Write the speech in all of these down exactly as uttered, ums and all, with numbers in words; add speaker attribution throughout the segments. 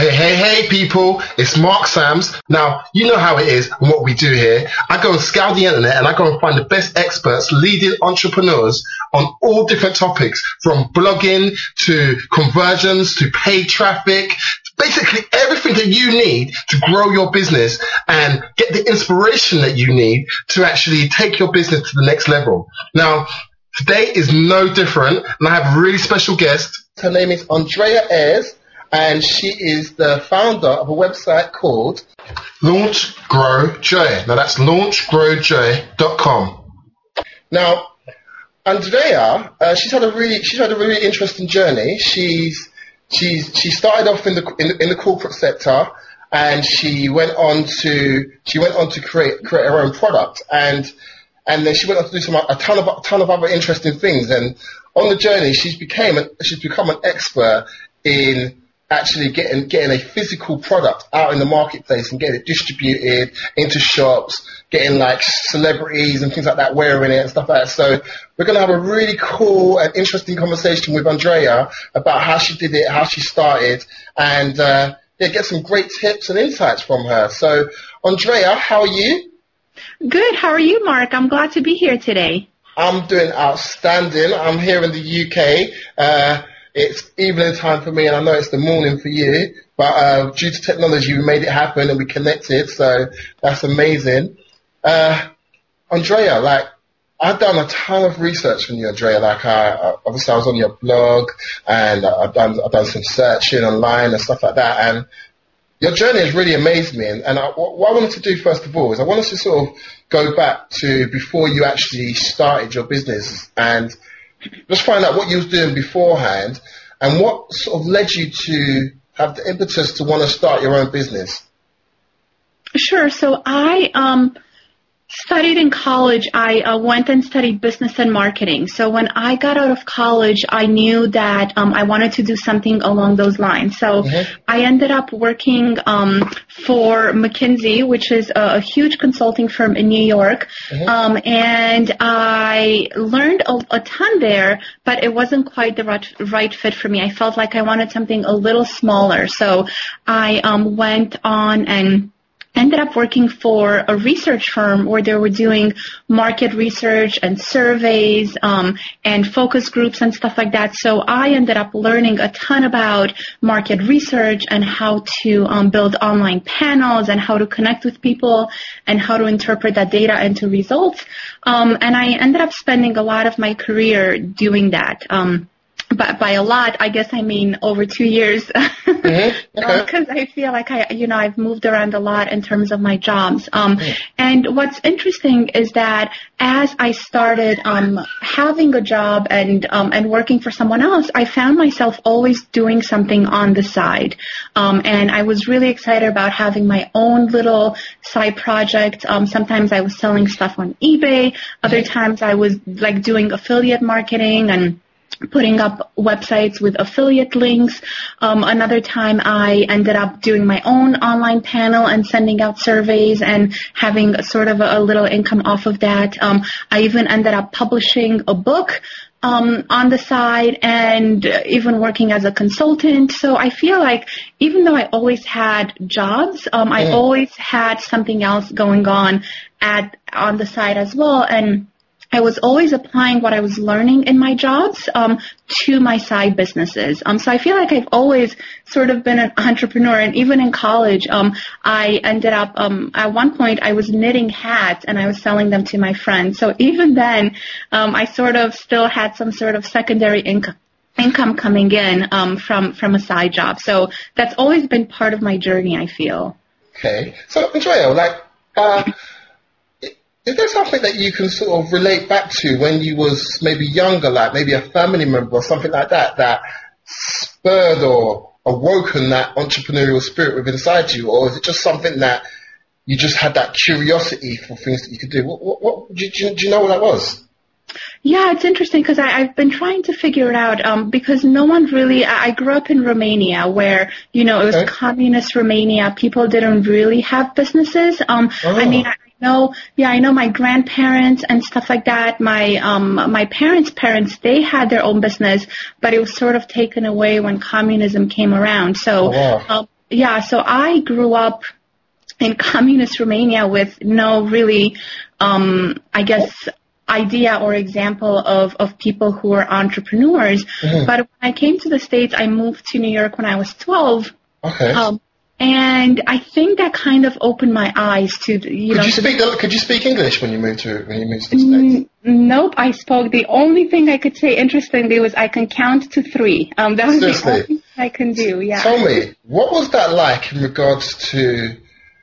Speaker 1: Hey, hey, hey, people, it's Mark Sams. Now, you know how it is and what we do here. I go and scour the internet and I go and find the best experts, leading entrepreneurs on all different topics, from blogging to conversions to paid traffic, basically everything that you need to grow your business and get the inspiration that you need to actually take your business to the next level. Now, today is no different, and I have a really special guest. Her name is Andrea Ayres. And she is the founder of a website called Launch Grow Joy. Now that's launch grow joy dot com. Now, Andrea, uh, she's had a really she's had a really interesting journey. She's she's she started off in the in the, in the corporate sector, and she went on to she went on to create create her own product, and and then she went on to do some a ton of a ton of other interesting things. And on the journey, she's became an, she's become an expert in actually getting getting a physical product out in the marketplace and getting it distributed into shops, getting like celebrities and things like that wearing it and stuff like that. So we're going to have a really cool and interesting conversation with Andrea about how she did it, how she started, and uh, yeah, get some great tips and insights from her. So Andrea, how are you?
Speaker 2: Good. How are you, Mark? I'm glad to be here today.
Speaker 1: I'm doing outstanding. I'm here in the U K. Uh, It's evening time for me, and I know it's the morning for you, but uh, due to technology, we made it happen and we connected, so that's amazing. Uh, Andrea, like, I've done a ton of research on you, Andrea. Like, I, obviously, I was on your blog, and I've done I've done some searching online and stuff like that, and your journey has really amazed me. And, and I, what I wanted to do, first of all, is I wanted to sort of go back to before you actually started your business and just find out what you was doing beforehand and what sort of led you to have the impetus to want to start your own business.
Speaker 2: Sure. So I um, studied in college. I uh, went and studied business and marketing. So when I got out of college, I knew that um, I wanted to do something along those lines. So mm-hmm. I ended up working um, for McKinsey, which is a, a huge consulting firm in New York. Mm-hmm. Um, and I learned a, a ton there, but it wasn't quite the right, right fit for me. I felt like I wanted something a little smaller. So I um, went on and ended up working for a research firm where they were doing market research and surveys um, and focus groups and stuff like that. So I ended up learning a ton about market research and how to um, build online panels and how to connect with people and how to interpret that data into results. Um, and I ended up spending a lot of my career doing that. Um, But by a lot, I guess I mean over two years, because mm-hmm. okay. uh, I feel like I, you know, I've moved around a lot in terms of my jobs. Um, mm. And what's interesting is that as I started um, having a job and um, and working for someone else, I found myself always doing something on the side. Um, and I was really excited about having my own little side project. Um, sometimes I was selling stuff on eBay. Other times I was like doing affiliate marketing and putting up websites with affiliate links. Um, another time I ended up doing my own online panel and sending out surveys and having a sort of a, a little income off of that. Um, I even ended up publishing a book um, on the side and even working as a consultant. So I feel like even though I always had jobs, um, I mm. always had something else going on at on the side as well. And I was always applying what I was learning in my jobs um, to my side businesses. Um, so I feel like I've always sort of been an entrepreneur. And even in college, um, I ended up, um, at one point, I was knitting hats and I was selling them to my friends. So even then, um, I sort of still had some sort of secondary income. income coming in um, from, from a side job. So that's always been part of my journey, I feel.
Speaker 1: Okay. So, Andrea, like, uh, is there something that you can sort of relate back to when you was maybe younger, like maybe a family member or something like that, that spurred or awoken that entrepreneurial spirit within inside you? Or is it just something that you just had that curiosity for things that you could do? What, what, what do, you, do you know what that was?
Speaker 2: Yeah, it's interesting because I've been trying to figure it out um, because no one really, I grew up in Romania where, you know, it was okay. communist Romania. People didn't really have businesses. Um, oh. I mean, I know, yeah, I know my grandparents and stuff like that. My um, my parents' parents, they had their own business, but it was sort of taken away when communism came around. So,
Speaker 1: oh, wow.
Speaker 2: um, yeah, so I grew up in communist Romania with no really, um, I guess, idea or example of, of people who are entrepreneurs. Mm-hmm. But when I came to the States, I moved to New York when I was twelve.
Speaker 1: Okay. Um,
Speaker 2: and I think that kind of opened my eyes to, you
Speaker 1: could
Speaker 2: know.
Speaker 1: You speak,
Speaker 2: the,
Speaker 1: could you speak English when you moved to when you moved to the States?
Speaker 2: N- nope, I spoke. The only thing I could say interestingly was I can count to three. Um, that was
Speaker 1: Seriously?
Speaker 2: the only thing I can do. Yeah.
Speaker 1: Tell me, what was that like in regards to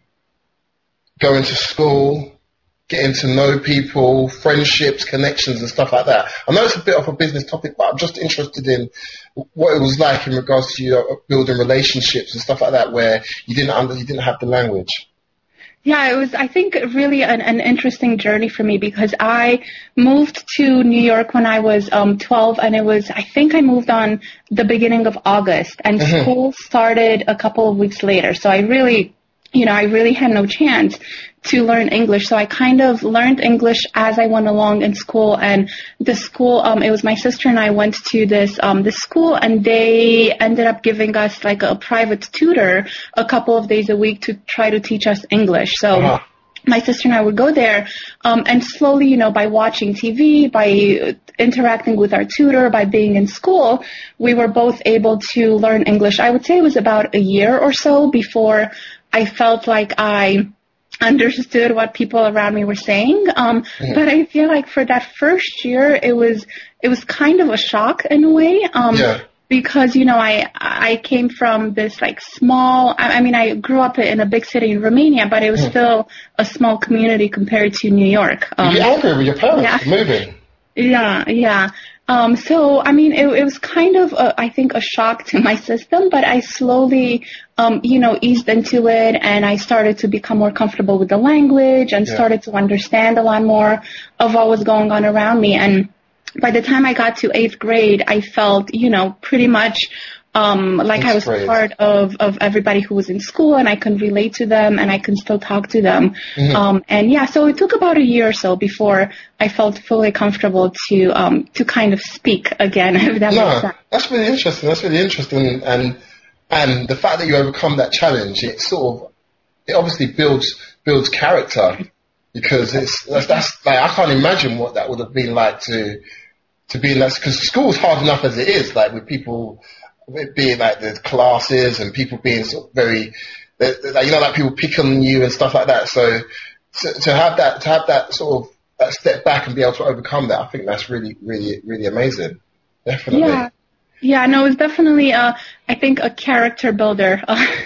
Speaker 1: going to school, getting to know people, friendships, connections, and stuff like that? I know it's a bit of a business topic, but I'm just interested in what it was like in regards to, you know, building relationships and stuff like that, where you didn't under, you didn't have the language.
Speaker 2: Yeah, it was, I think, really an, an interesting journey for me because I moved to New York when I was um, twelve, and it was, I think I moved on the beginning of August, and mm-hmm. school started a couple of weeks later. So I really, you know, I really had no chance to learn English. So I kind of learned English as I went along in school. And the school, um, it was my sister and I went to this, um, this school, and they ended up giving us like a private tutor a couple of days a week to try to teach us English. So uh-huh. my sister and I would go there, um, and slowly, you know, by watching T V, by interacting with our tutor, by being in school, we were both able to learn English. I would say it was about a year or so before I felt like I understood what people around me were saying. Um, mm-hmm. But I feel like for that first year, it was it was kind of a shock in a way. Um,
Speaker 1: yeah.
Speaker 2: Because, you know, I I came from this like small, I, I mean, I grew up in a big city in Romania, but it was mm. still a small community compared to New York.
Speaker 1: Um, You're angry with your parents
Speaker 2: yeah.
Speaker 1: for moving.
Speaker 2: Yeah, yeah. Um, so, I mean, it, it was kind of, a, I think, a shock to my system, but I slowly, um, you know, eased into it, and I started to become more comfortable with the language and yeah. started to understand a lot more of what was going on around me. And by the time I got to eighth grade, I felt, you know, pretty much um, like That's I was great. part of, of everybody who was in school, and I can relate to them, and I can still talk to them. Mm-hmm. Um, and yeah, so it took about a year or so before I felt fully comfortable to um, to kind of speak again, if that
Speaker 1: no,
Speaker 2: makes sense.
Speaker 1: That's really interesting. That's really interesting. And and the fact that you overcome that challenge, it sort of, it obviously builds builds character, because it's that's, that's like, I can't imagine what that would have been like to to be in that, because school's hard enough as it is, like with people being like the classes and people being sort of very, like, you know, like people pick on you and stuff like that. So to, to have that, to have that sort of that step back and be able to overcome that, I think that's really, really, really amazing. Definitely.
Speaker 2: Yeah. Yeah, no, it's definitely, uh, I think, a character builder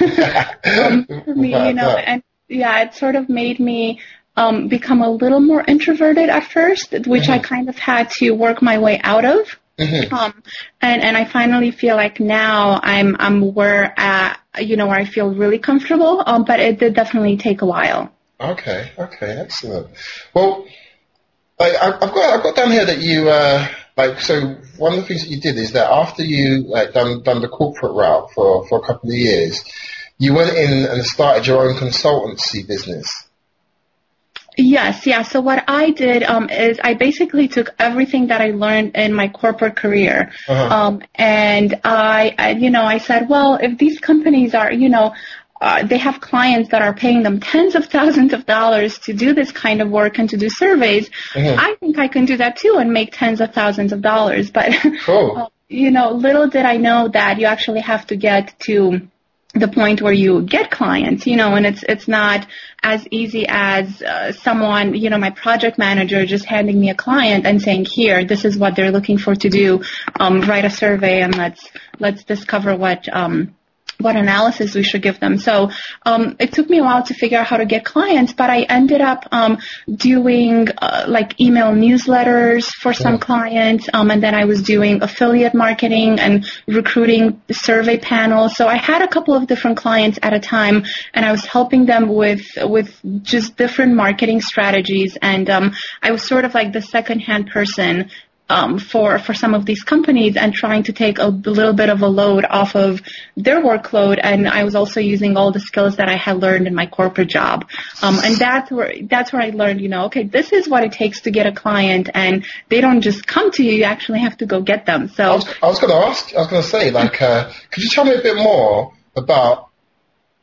Speaker 2: um, for me, you know, and yeah, it sort of made me um, become a little more introverted at first, which mm-hmm. I kind of had to work my way out of. Mm-hmm. Um, and, and I finally feel like now I'm, I'm where, uh, you know, where I feel really comfortable. Um, but it did definitely take a while.
Speaker 1: Okay. Okay. Excellent. Well, I, I've got, I've got down here that you, uh, like, so one of the things that you did is that after you, like, done, done the corporate route for, for a couple of years, you went in and started your own consultancy business.
Speaker 2: Yes, yeah. So what I did um, is I basically took everything that I learned in my corporate career, uh-huh. um, and I, I, you know, I said, well, if these companies are, you know, uh, they have clients that are paying them tens of thousands of dollars to do this kind of work and to do surveys, uh-huh. I think I can do that too and make tens of thousands of dollars. But,
Speaker 1: cool.
Speaker 2: uh, you know, little did I know that you actually have to get to the point where you get clients, you know, and it's it's not as easy as uh, someone, you know, my project manager just handing me a client and saying, here, this is what they're looking for to do, um, write a survey and let's let's discover what um what analysis we should give them. So um, it took me a while to figure out how to get clients, but I ended up um, doing uh, like email newsletters for some clients, um, and then I was doing affiliate marketing and recruiting survey panels. So I had a couple of different clients at a time, and I was helping them with with just different marketing strategies, and um, I was sort of like the second-hand person Um, for, for some of these companies and trying to take a little bit of a load off of their workload. And I was also using all the skills that I had learned in my corporate job. Um, and that's where, that's where I learned, you know, okay, this is what it takes to get a client, and they don't just come to you. You actually have to go get them. So
Speaker 1: I was, I was going to ask, I was going to say, like, uh, could you tell me a bit more about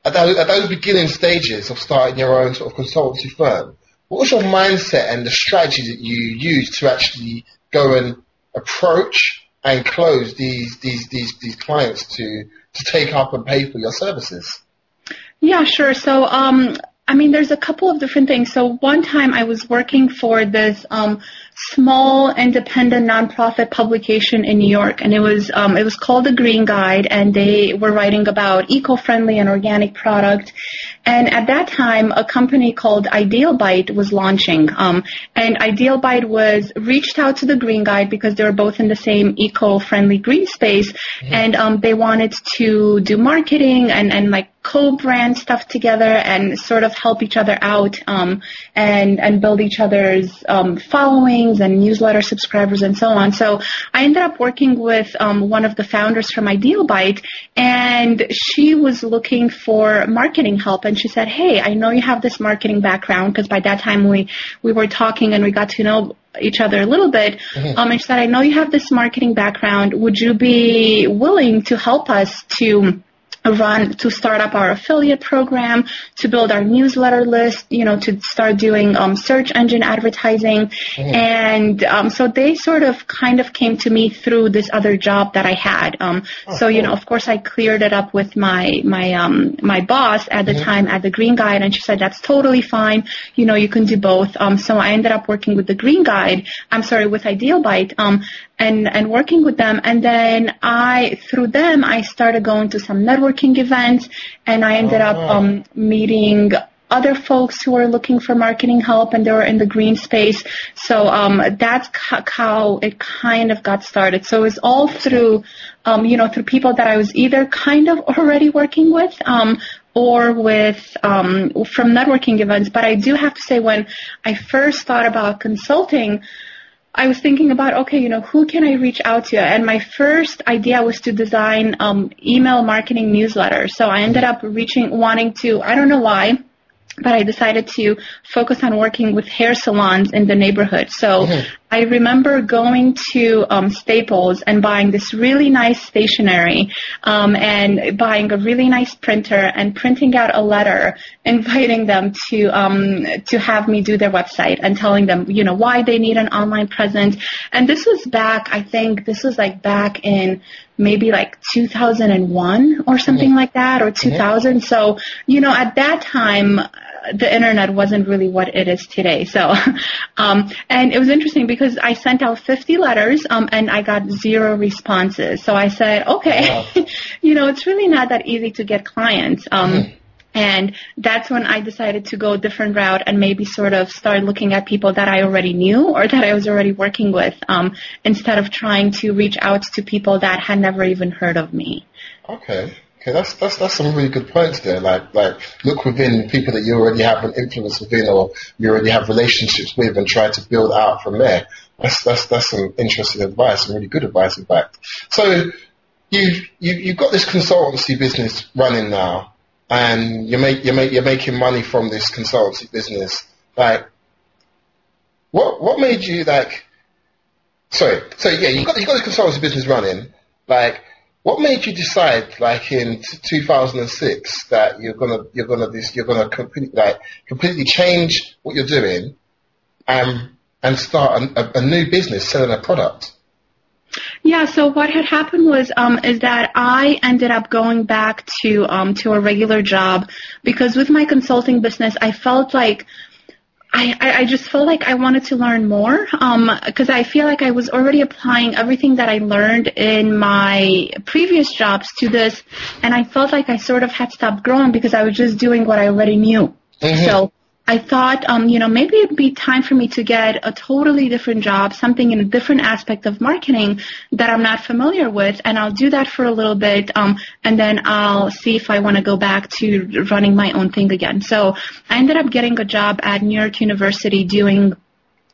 Speaker 1: at those, at those beginning stages of starting your own sort of consultancy firm, what was your mindset and the strategy that you used to actually go and approach and close these these these these clients to to take up and pay for your services?
Speaker 2: Yeah, sure. So, um, I mean, there's a couple of different things. So one time I was working for this um, small independent nonprofit publication in New York, and it was um, it was called The Green Guide, and they were writing about eco-friendly and organic product. And at that time, a company called Ideal Bite was launching, um, and Ideal Bite was reached out to The Green Guide because they were both in the same eco-friendly green space, mm-hmm. and um, they wanted to do marketing and and like co-brand stuff together and sort of help each other out um, and and build each other's um, followings and newsletter subscribers and so on. So I ended up working with um, one of the founders from Ideal Bite, and she was looking for marketing help. And she said, "Hey, I know you have this marketing background," because by that time we we were talking and we got to know each other a little bit. Mm-hmm. Um, and she said, "I know you have this marketing background. Would you be willing to help us to run to start up our affiliate program, to build our newsletter list, you know, to start doing um, search engine advertising?" Mm-hmm. And um, so they sort of kind of came to me through this other job that I had. Um, oh, so, you cool. know, of course, I cleared it up with my my um, my boss at the mm-hmm. time at the Green Guide, and she said, "That's totally fine. You know, you can do both." Um, so I ended up working with the Green Guide. I'm sorry, with Ideal Bite. Um, and and working with them, and then I through them I started going to some networking events, and I ended up um, meeting other folks who were looking for marketing help, and they were in the green space. So um, that's ca- how it kind of got started. So it was all through, um, you know, through people that I was either kind of already working with, um, or with um, from networking events. But I do have to say, when I first thought about consulting, I was thinking about, okay, you know, who can I reach out to? And my first idea was to design um, email marketing newsletters. So I ended up reaching, wanting to, I don't know why, but I decided to focus on working with hair salons in the neighborhood. So mm-hmm. I remember going to um, Staples and buying this really nice stationery um, and buying a really nice printer and printing out a letter inviting them to um, to have me do their website and telling them, you know, why they need an online presence. And this was back, I think this was like back in maybe like two thousand one or something mm-hmm. like that, or two thousand. Mm-hmm. So, you know, at that time, the internet wasn't really what it is today. So, um, and it was interesting because I sent out fifty letters, um, and I got zero responses. So I said, okay, wow. you know, it's really not that easy to get clients. Um, mm-hmm. And that's when I decided to go a different route and maybe sort of start looking at people that I already knew or that I was already working with, um, instead of trying to reach out to people that had never even heard of me.
Speaker 1: Okay. Okay, that's that's that's some really good points there. Like like look within people that you already have an influence within, or you already have relationships with, and try to build out from there. That's that's that's some interesting advice, some really good advice, in fact. So you you you've got this consultancy business running now, and you make you make you're making money from this consultancy business. Like, what what made you like? Sorry, so yeah, you got you got the consultancy business running, like. What made you decide, like in two thousand six, that you're gonna you're gonna this you're gonna completely like completely change what you're doing, um, and start a, a new business selling a product?
Speaker 2: Yeah. So what had happened was um, is that I ended up going back to um, to a regular job because with my consulting business, I felt like. I, I just felt like I wanted to learn more because um, I feel like I was already applying everything that I learned in my previous jobs to this, and I felt like I sort of had stopped growing because I was just doing what I already knew. Mm-hmm. So I thought, um, you know, maybe it'd be time for me to get a totally different job, something in a different aspect of marketing that I'm not familiar with, and I'll do that for a little bit, um, and then I'll see if I want to go back to running my own thing again. So I ended up getting a job at New York University doing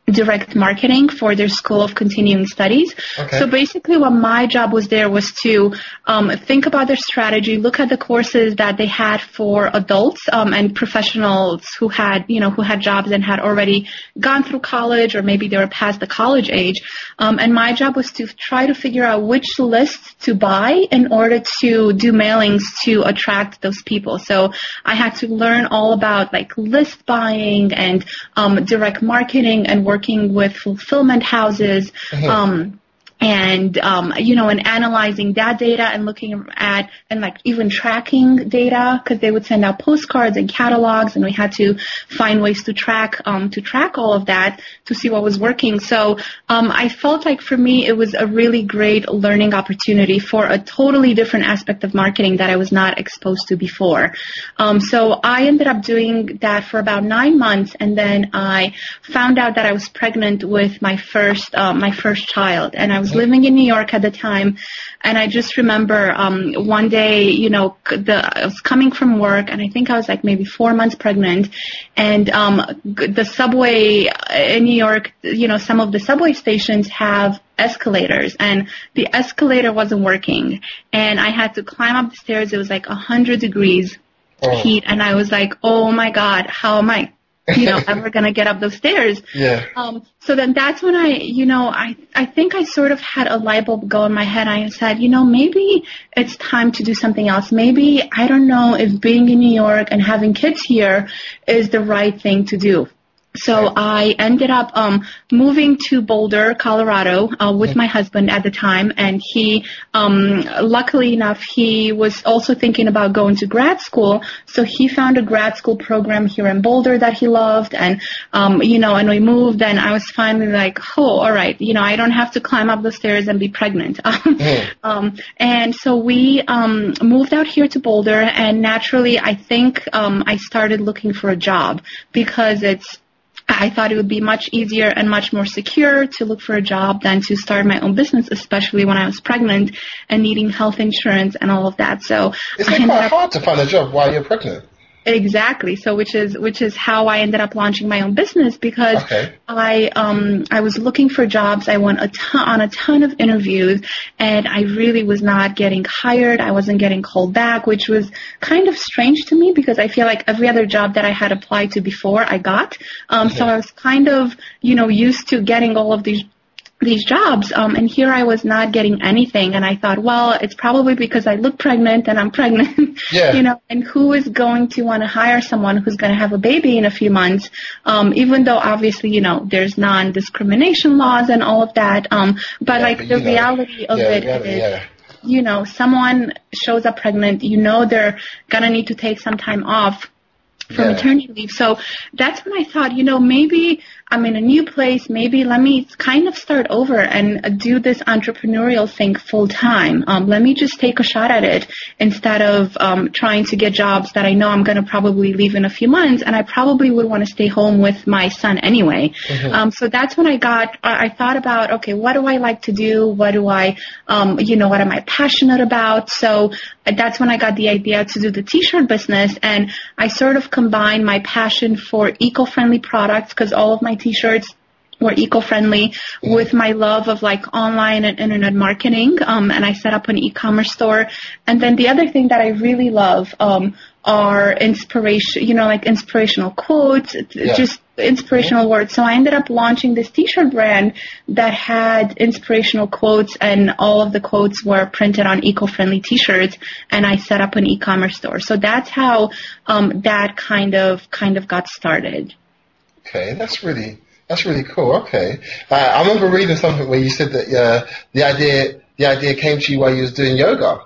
Speaker 2: direct marketing for their School of Continuing Studies.
Speaker 1: Okay.
Speaker 2: So basically what my job was there was to um, think about their strategy, look at the courses that they had for adults um, and professionals who had, you know, who had jobs and had already gone through college, or maybe they were past the college age. Um, and my job was to try to figure out which lists to buy in order to do mailings to attract those people. So I had to learn all about like list buying and um, direct marketing and work working with fulfillment houses,
Speaker 1: Mm-hmm.
Speaker 2: um, and, um, you know, and analyzing that data and looking at, and like even tracking data, because they would send out postcards and catalogs, and we had to find ways to track, um, to track all of that to see what was working. So, um, I felt like for me, it was a really great learning opportunity for a totally different aspect of marketing that I was not exposed to before. Um, so I ended up doing that for about nine months, and then I found out that I was pregnant with my first, uh, my first child, and I was living in New York at the time, and I just remember um, one day, you know, the, I was coming from work, and I think I was like maybe four months pregnant, and um, the subway in New York, you know, some of the subway stations have escalators, and the escalator wasn't working, and I had to climb up the stairs. It was like one hundred degrees
Speaker 1: Oh.
Speaker 2: heat, and I was like, oh my God, how am I you know, ever going to get up those stairs.
Speaker 1: Yeah.
Speaker 2: Um, so then that's when I, you know, I, I think I sort of had a light bulb go in my head. I said, you know, maybe it's time to do something else. Maybe, I don't know if being in New York and having kids here is the right thing to do. So I ended up um, moving to Boulder, Colorado, uh, with my husband at the time, and he, um, luckily enough, he was also thinking about going to grad school. So he found a grad school program here in Boulder that he loved, and um, you know, and we moved, and I was finally like, oh, all right, you know, I don't have to climb up the stairs and be pregnant.
Speaker 1: Mm.
Speaker 2: um, and so we um, moved out here to Boulder, and naturally, I think um, I started looking for a job because it's. I thought it would be much easier and much more secure to look for a job than to start my own business, especially when I was pregnant and needing health insurance and all of that. So
Speaker 1: Isn't it quite hard to find a job while you're pregnant?
Speaker 2: Exactly. So which is which is how I ended up launching my own business, because
Speaker 1: Okay.
Speaker 2: I um I was looking for jobs. I went a ton, on a ton of interviews, and I really was not getting hired. I wasn't getting called back, which was kind of strange to me because I feel like every other job that I had applied to before I got. Um,
Speaker 1: Okay.
Speaker 2: So I was kind of, you know, used to getting all of these these jobs, um, and here I was not getting anything, and I thought, well, it's probably because I look pregnant and I'm pregnant,
Speaker 1: Yeah.
Speaker 2: you know, and who is going to want to hire someone who's going to have a baby in a few months, um, even though obviously, you know, there's non-discrimination laws and all of that, um, but
Speaker 1: Yeah,
Speaker 2: like
Speaker 1: but
Speaker 2: the
Speaker 1: you know,
Speaker 2: reality of
Speaker 1: yeah,
Speaker 2: it
Speaker 1: reality,
Speaker 2: is,
Speaker 1: yeah.
Speaker 2: you know, someone shows up pregnant, you know, they're going to need to take some time off for
Speaker 1: Yeah.
Speaker 2: maternity leave. So that's when I thought, you know, maybe I'm in a new place. Maybe let me kind of start over and do this entrepreneurial thing full time. Um, let me just take a shot at it instead of um, trying to get jobs that I know I'm going to probably leave in a few months, and I probably would want to stay home with my son anyway.
Speaker 1: Mm-hmm.
Speaker 2: Um, so that's when I got, I I thought about, okay, what do I like to do? What do I, um, you know, what am I passionate about? So that's when I got the idea to do the t-shirt business, and I sort of combined my passion for eco-friendly products, because all of my t-shirts were eco-friendly, with my love of like online and internet marketing, um, and I set up an e-commerce store. And then the other thing that I really love um, are inspiration, you know, like inspirational quotes,
Speaker 1: Yeah.
Speaker 2: just inspirational words. So I ended up launching this t-shirt brand that had inspirational quotes, and all of the quotes were printed on eco-friendly t-shirts, and I set up an e-commerce store. So that's how um, that kind of kind of got started.
Speaker 1: Okay, that's really that's really cool. Okay, uh, I remember reading something where you said that uh, the idea the idea came to you while you was doing yoga.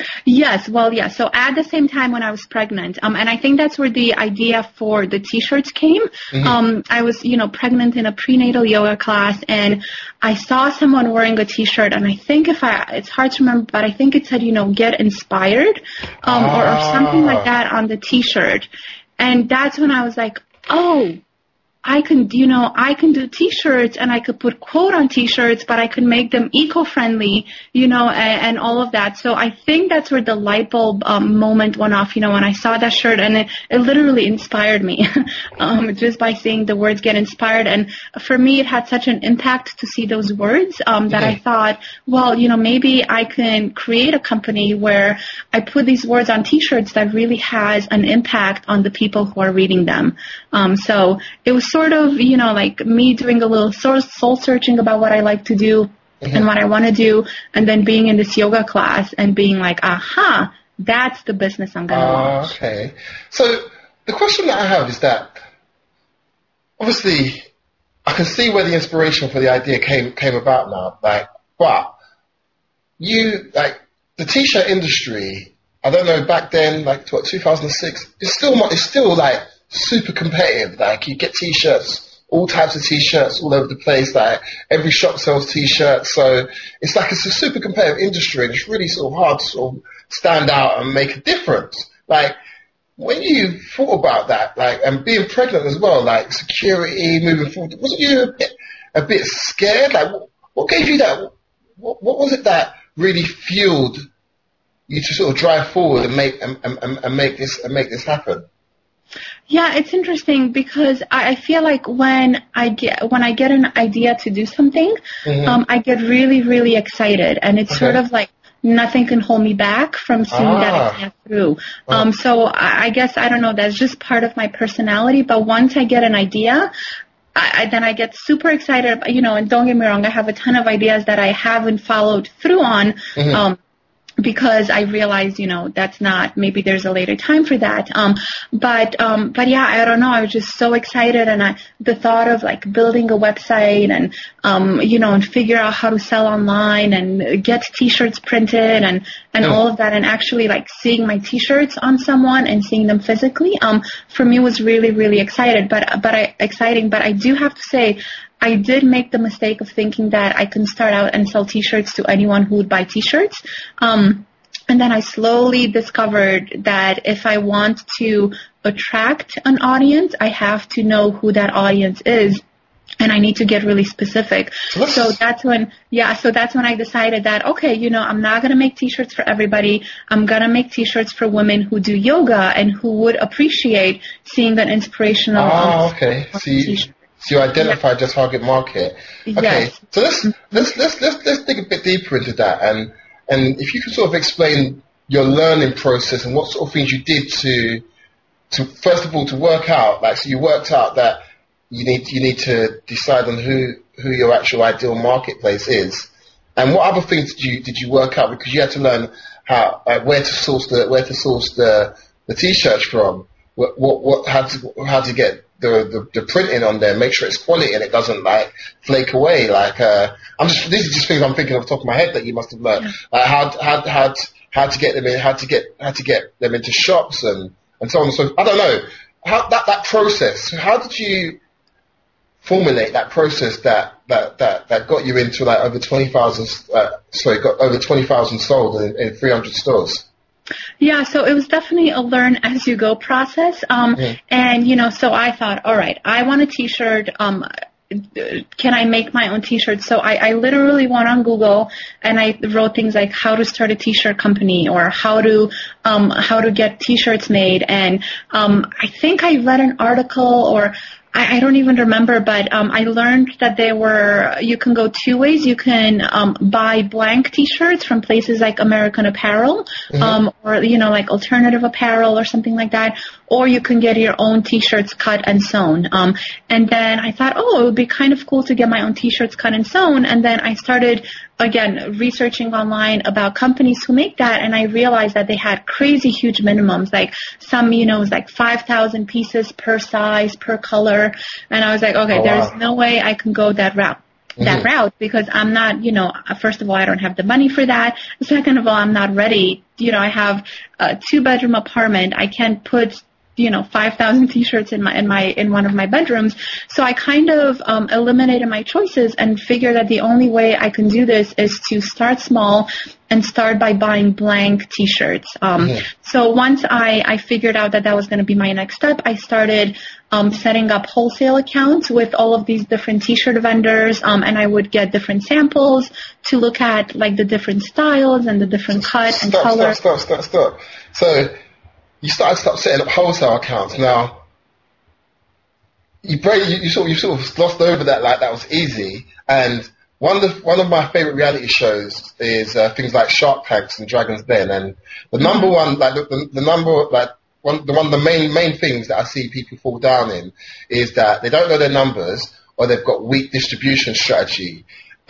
Speaker 2: Yes, well, yeah. So at the same time when I was pregnant, um, and I think that's where the idea for the t-shirts came.
Speaker 1: Mm-hmm.
Speaker 2: Um, I was, you know, pregnant in a prenatal yoga class, and I saw someone wearing a t-shirt, and I think if I, it's hard to remember, but I think it said, you know, get inspired, um, or, or something like that on the t-shirt. And that's when I was like, oh, I can, you know, I can do T-shirts and I could put quote on T-shirts, but I could make them eco-friendly, you know, and, and all of that. So I think that's where the light bulb um, moment went off, you know, when I saw that shirt, and it, it literally inspired me um, just by seeing the words get inspired. And for me, it had such an impact to see those words um, that I thought, well, you know, maybe I can create a company where I put these words on T-shirts that really has an impact on the people who are reading them. Um, so it was sort of, you know, like me doing a little soul searching about what I like to do mm-hmm. and what I want to do, and then being in this yoga class and being like, aha, that's the business I'm going to uh, launch.
Speaker 1: Okay. So the question that I have is that, obviously, I can see where the inspiration for the idea came came about now, like, but you, like, the T-shirt industry, I don't know, back then, like, what, two thousand six, it's still, it's still, like, super competitive. Like, you get T-shirts, all types of T-shirts all over the place. Like, every shop sells T-shirts. So it's like it's a super competitive industry, and it's really sort of hard to sort of stand out and make a difference. Like, when you thought about that, like, and being pregnant as well, like, security, moving forward, wasn't you a bit, a bit scared? Like, what, what gave you that? What, what was it that really fueled you to sort of drive forward and make and, and, and make this and make this happen?
Speaker 2: Yeah, it's interesting because I feel like when I get when I get an idea to do something, mm-hmm. um, I get really, really excited, and it's okay. sort of like nothing can hold me back from seeing ah. that idea through. Oh. Um, so I, I guess I don't know. That's just part of my personality. But once I get an idea, I, I, then I get super excited. You know, and don't get me wrong, I have a ton of ideas that I haven't followed through on. Mm-hmm. Um, because I realized, you know, that's not, maybe there's a later time for that. Um, but, um, but yeah, I don't know. I was just so excited. And I, the thought of like building a website and, um, you know, and figure out how to sell online and get T-shirts printed and, and mm. all of that. And actually like seeing my T-shirts on someone and seeing them physically, um, for me was really, really excited, but, but I, exciting. But I do have to say, I did make the mistake of thinking that I can start out and sell T-shirts to anyone who would buy T-shirts. Um, and then I slowly discovered that if I want to attract an audience, I have to know who that audience is. And I need to get really specific. So that's when, yeah, so that's when I decided that, okay, you know, I'm not going to make T-shirts for everybody. I'm going to make T-shirts for women who do yoga and who would appreciate seeing an inspirational
Speaker 1: Oh, um, okay. See. So you identify yeah. your target market. Okay,
Speaker 2: yes.
Speaker 1: so let's let's let's let's let's dig a bit deeper into that, and and if you could sort of explain your learning process and what sort of things you did to to first of all to work out, like, so you worked out that you need you need to decide on who who your actual ideal marketplace is, and what other things did you did you work out, because you had to learn how like, where to source the where to source the the T-shirts from, what what, what how to how to get The, the the printing on there, make sure it's quality and it doesn't like flake away. Like uh, I'm just these are just things I'm thinking off the top of my head that you must have learned. Yeah. Like how how how to, how to get them in, how to get how to get them into shops and, and so on and so forth. I don't know how that that process. How did you formulate that process that that that, that got you into like over twenty thousand? Uh, sorry, got over twenty thousand sold in, in three hundred stores.
Speaker 2: Yeah, so it was definitely a learn-as-you-go process. Um, yeah. And, you know, so I thought, all right, I want a T-shirt. Um, can I make my own T-shirt? So I, I literally went on Google and I wrote things like how to start a T-shirt company or how to um, how to get T-shirts made. And um, I think I read an article or I, I don't even remember, but um, I learned that there were, you can go two ways. You can um, buy blank T-shirts from places like American Apparel, mm-hmm. um, or, you know, like Alternative Apparel or something like that, or you can get your own T-shirts cut and sewn. Um, and then I thought, oh, it would be kind of cool to get my own T-shirts cut and sewn. And then I started, again, researching online about companies who make that, and I realized that they had crazy huge minimums, like some, you know, it was like five thousand pieces per size, per color. And I was like, okay, oh, there's wow. no way I can go that route. that mm-hmm. route because I'm not, you know, first of all, I don't have the money for that. Second of all, I'm not ready. You know, I have a two-bedroom apartment. I can't put you know, five thousand t-shirts in my, in my, in one of my bedrooms. So I kind of, um, eliminated my choices and figured that the only way I can do this is to start small and start by buying blank t-shirts. Um, mm-hmm. So once I, I figured out that that was going to be my next step, I started um, setting up wholesale accounts with all of these different t-shirt vendors, um, and I would get different samples to look at, like the different styles and the different cut
Speaker 1: stop,
Speaker 2: and color.
Speaker 1: Stop, stop, stop, stop. So you started stop setting up wholesale accounts. Now, you, you, you, sort of, you sort of glossed over that like that was easy, and One of the, one of my favorite reality shows is uh, things like Shark Tanks and Dragon's Den, and the number one, like the, the, the number, like one, the one of the main main things that I see people fall down in is that they don't know their numbers, or they've got weak distribution strategy,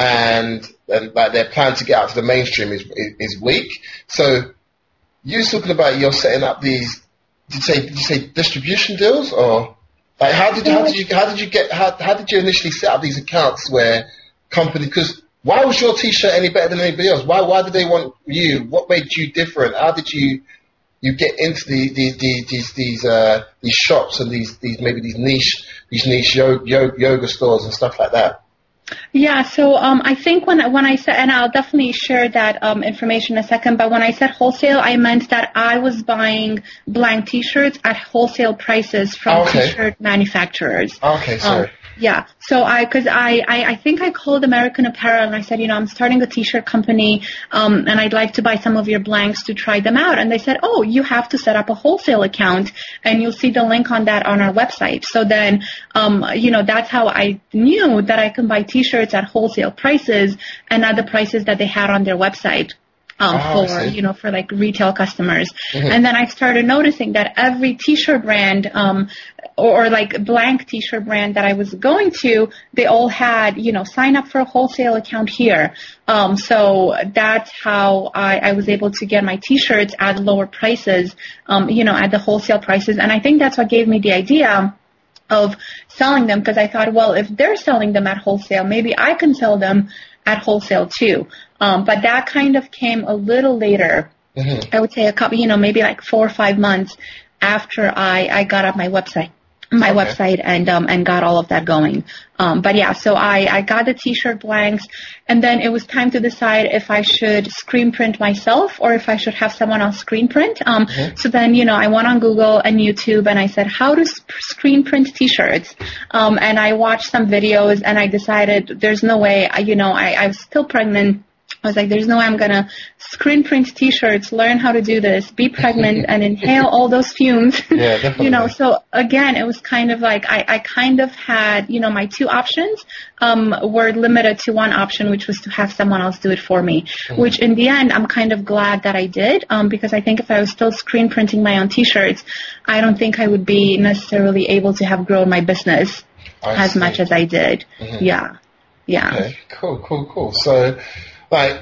Speaker 1: and and like their plan to get out to the mainstream is is, is weak. So you're talking about you're setting up these, did you say did you say distribution deals, or like how did you how did you how did you get how how did you initially set up these accounts where company, because why was your t-shirt any better than anybody else? Why why did they want you? What made you different? How did you you get into the, the, the these these uh these shops and these these maybe these niche these niche yoga, yoga stores and stuff like that?
Speaker 2: Yeah, so um, I think when when I said, and I'll definitely share that um, information in a second, but when I said wholesale, I meant that I was buying blank T-shirts at wholesale prices from
Speaker 1: okay.
Speaker 2: T-shirt manufacturers.
Speaker 1: Okay, sorry.
Speaker 2: Um, yeah, so I, because I, I, I think I called American Apparel and I said, you know, I'm starting a T-shirt company, um, and I'd like to buy some of your blanks to try them out. And they said, oh, you have to set up a wholesale account, and you'll see the link on that on our website. So then, um, you know, that's how I knew that I can buy T-shirts at wholesale prices and at the prices that they had on their website. Um,
Speaker 1: oh,
Speaker 2: for, you know, for like retail customers. Mm-hmm. And then I started noticing that every t-shirt brand, um, or, or like blank t-shirt brand that I was going to, they all had, you know, sign up for a wholesale account here. Um, so that's how I, I was able to get my t-shirts at lower prices, um, you know, at the wholesale prices. And I think that's what gave me the idea of selling them, because I thought, well, if they're selling them at wholesale, maybe I can sell them at wholesale too. Um, but that kind of came a little later. Mm-hmm. I would say a couple, you know, maybe like four or five months after I, I got up my website, my okay. website and, um, and got all of that going. Um, but yeah, so I, I got the t-shirt blanks, and then it was time to decide if I should screen print myself or if I should have someone else screen print. Um, mm-hmm. So then, you know, I went on Google and YouTube and I said, how to sp- screen print t-shirts? Um, and I watched some videos and I decided there's no way, I, you know, I, I was still pregnant. I was like, there's no way I'm going to screen print T-shirts, learn how to do this, be pregnant, and inhale all those fumes.
Speaker 1: Yeah, definitely.
Speaker 2: You know, so again, it was kind of like I, I kind of had, you know, my two options um, were limited to one option, which was to have someone else do it for me, mm-hmm. which in the end, I'm kind of glad that I did, um, because I think if I was still screen printing my own T-shirts, I don't think I would be necessarily able to have grown my business I as see. much as I did. Mm-hmm. Yeah. Yeah.
Speaker 1: Okay, cool, cool, cool. So, like,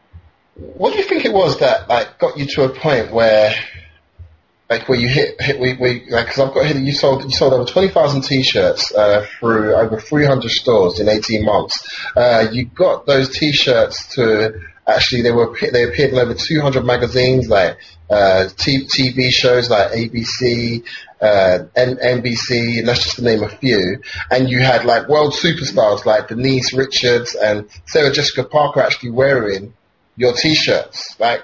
Speaker 1: what do you think it was that like got you to a point where, like, where you hit hit we we like? Because I've got here that you sold you sold over twenty thousand T-shirts uh, through over three hundred stores in eighteen months. Uh, you got those T-shirts to actually they were they appeared in over two hundred magazines, like uh, T V shows like A B C. Uh, N B C, and that's just to name a few. And you had like world superstars like Denise Richards and Sarah Jessica Parker actually wearing your T-shirts. Like,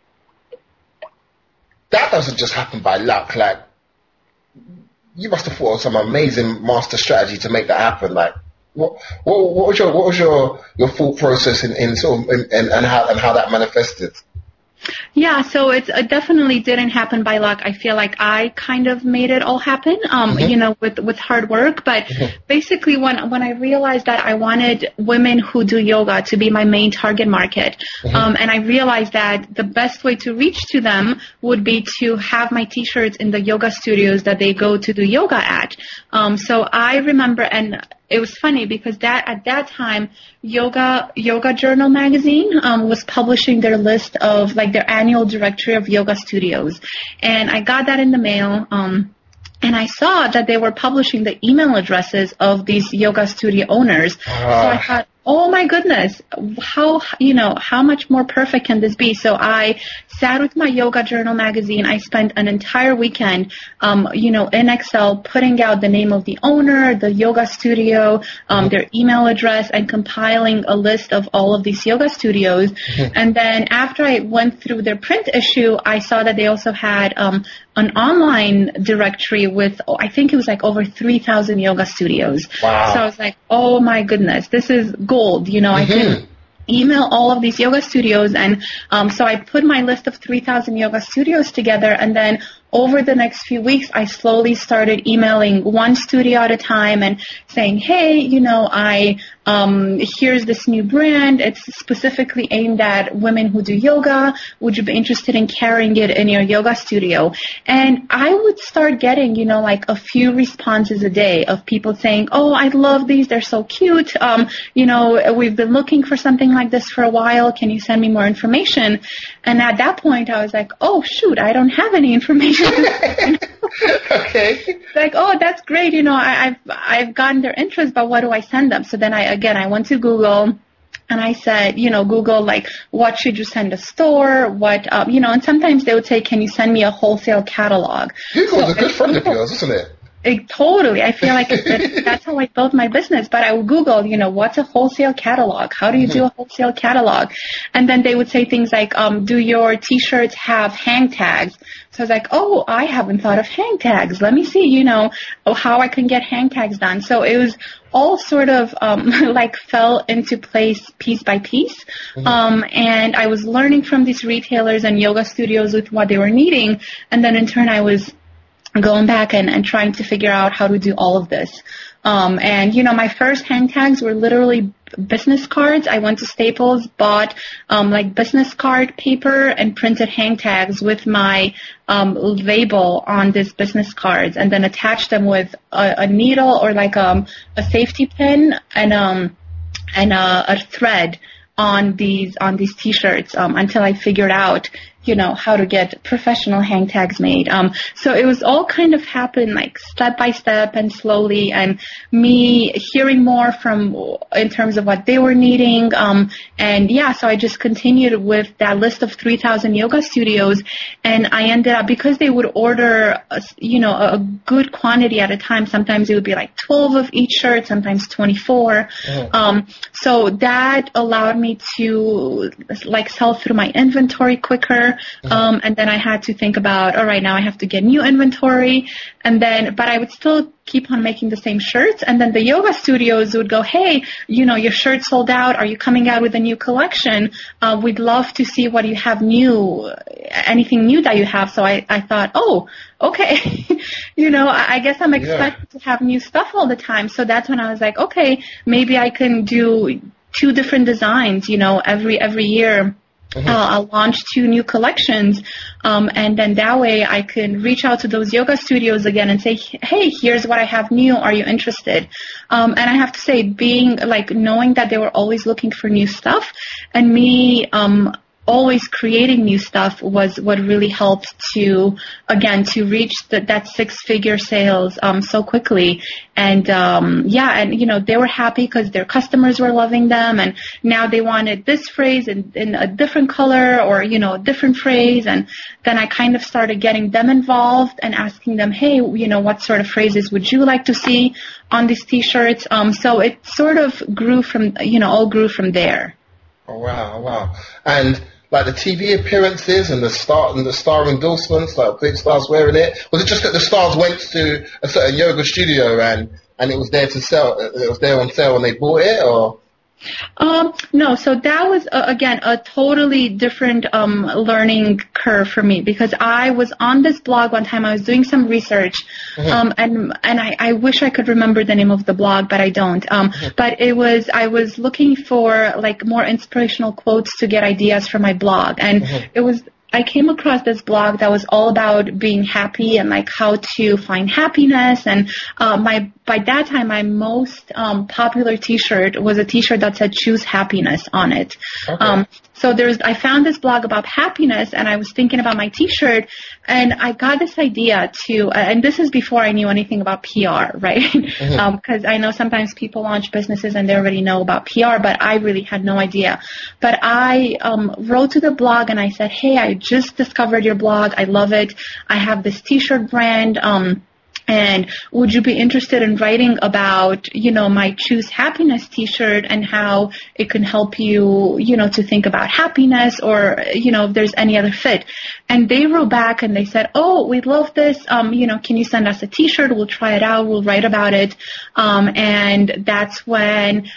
Speaker 1: that doesn't just happen by luck. Like, you must have thought of some amazing master strategy to make that happen. Like, what what, what was your what was your, your thought process in, in sort of in, in, and how and how that manifested?
Speaker 2: Yeah, so it's, it definitely didn't happen by luck. I feel like I kind of made it all happen, um, mm-hmm. you know, with, with hard work. But mm-hmm. basically when, when I realized that I wanted women who do yoga to be my main target market, mm-hmm. um, and I realized that the best way to reach to them would be to have my T-shirts in the yoga studios that they go to do yoga at. Um, so I remember, and it was funny because that at that time, Yoga Yoga Journal magazine um, was publishing their list of like their annual directory of yoga studios, and I got that in the mail. Um, And I saw that they were publishing the email addresses of these yoga studio owners. Uh. So I thought, oh my goodness, how, you know, how much more perfect can this be? So I sat with my yoga journal magazine. I spent an entire weekend, um, you know, in Excel putting out the name of the owner, the yoga studio, um, their email address, and compiling a list of all of these yoga studios. Mm-hmm. And then after I went through their print issue, I saw that they also had um, an online directory with, I think it was like over three thousand yoga studios.
Speaker 1: Wow.
Speaker 2: So I was like, oh my goodness, this is gold. You know, mm-hmm. I can email all of these yoga studios. And um, so I put my list of three thousand yoga studios together, and then over the next few weeks, I slowly started emailing one studio at a time and saying, hey, you know, I um, here's this new brand. It's specifically aimed at women who do yoga. Would you be interested in carrying it in your yoga studio? And I would start getting, you know, like a few responses a day of people saying, oh, I love these. They're so cute. Um, you know, we've been looking for something like this for a while. Can you send me more information? And at that point, I was like, oh, shoot, I don't have any information.
Speaker 1: Okay.
Speaker 2: Like, oh, that's great. You know, I, I've I've gotten their interest, but what do I send them? So then I again I went to Google and I said, you know, Google, like, what should you send a store? What, um, you know, and sometimes they would say, can you send me a wholesale catalog?
Speaker 1: Google's
Speaker 2: so
Speaker 1: a good friend of yours, isn't it?
Speaker 2: It, totally. I feel like it, that's how I built my business. But I would Google, you know, what's a wholesale catalog? How do you mm-hmm. do a wholesale catalog? And then they would say things like, um, do your T-shirts have hang tags? So I was like, oh, I haven't thought of hang tags. Let me see, you know, how I can get hang tags done. So it was all sort of um, like fell into place piece by piece. Mm-hmm. Um, and I was learning from these retailers and yoga studios with what they were needing. And then in turn, I was going back and, and trying to figure out how to do all of this. Um, and, you know, my first hang tags were literally business cards. I went to Staples, bought um, like business card paper and printed hang tags with my um, label on these business cards, and then attached them with a, a needle or like um, a safety pin and um, and a, a thread on these on these T-shirts um, until I figured out, you know, how to get professional hang tags made. Um, so it was all kind of happened like step by step and slowly, and me hearing more from in terms of what they were needing. Um, and yeah, so I just continued with that list of three thousand yoga studios, and I ended up, because they would order, a, you know, a good quantity at a time. Sometimes it would be like twelve of each shirt, sometimes twenty-four. Mm-hmm. Um, so that allowed me to like sell through my inventory quicker. Um, and then I had to think about, all right, now I have to get new inventory. And then, but I would still keep on making the same shirts. And then the yoga studios would go, hey, you know, your shirt sold out. Are you coming out with a new collection? Uh, we'd love to see what you have new, anything new that you have. So I, I thought, oh, okay. you know, I, I guess I'm expected yeah. to have new stuff all the time. So that's when I was like, okay, maybe I can do two different designs, you know, every, every year. Mm-hmm. Uh, I'll launch two new collections, um, and then that way I can reach out to those yoga studios again and say, hey, here's what I have new. Are you interested? Um, and I have to say, being like knowing that they were always looking for new stuff, and me um, always creating new stuff was what really helped to, again, to reach the, that six-figure sales um, so quickly. And, um, yeah, and, you know, they were happy because their customers were loving them, and now they wanted this phrase in, in a different color or, you know, a different phrase. And then I kind of started getting them involved and asking them, hey, you know, what sort of phrases would you like to see on these T-shirts? Um, so it sort of grew from, you know, all grew from there.
Speaker 1: Oh, wow, wow. And like the T V appearances and the star and the star endorsements, like big stars wearing it. Was it just that the stars went to a certain yoga studio and, and it was there to sell? It was there on sale when they bought it, or?
Speaker 2: Um, no, so that was, uh, again, a totally different um, learning curve for me, because I was on this blog one time. I was doing some research, mm-hmm. um, and and I, I wish I could remember the name of the blog, but I don't. Um, mm-hmm. But it was, I was looking for like more inspirational quotes to get ideas for my blog, and mm-hmm. it was, I came across this blog that was all about being happy and like how to find happiness. And uh, my by that time, my most um, popular T-shirt was a T-shirt that said "Choose Happiness" on it.
Speaker 1: Okay.
Speaker 2: Um, so there's, I found this blog about happiness, and I was thinking about my T-shirt, and I got this idea to, and this is before I knew anything about P R, right? Because mm-hmm. um, I know sometimes people launch businesses and they already know about P R, but I really had no idea. But I um, wrote to the blog and I said, hey, I just discovered your blog. I love it. I have this T-shirt brand. Um, And would you be interested in writing about, you know, my Choose Happiness T-shirt and how it can help you, you know, to think about happiness, or, you know, if there's any other fit? And they wrote back and they said, oh, we love this. Um, you know, can you send us a T-shirt? We'll try it out. We'll write about it. Um, and that's when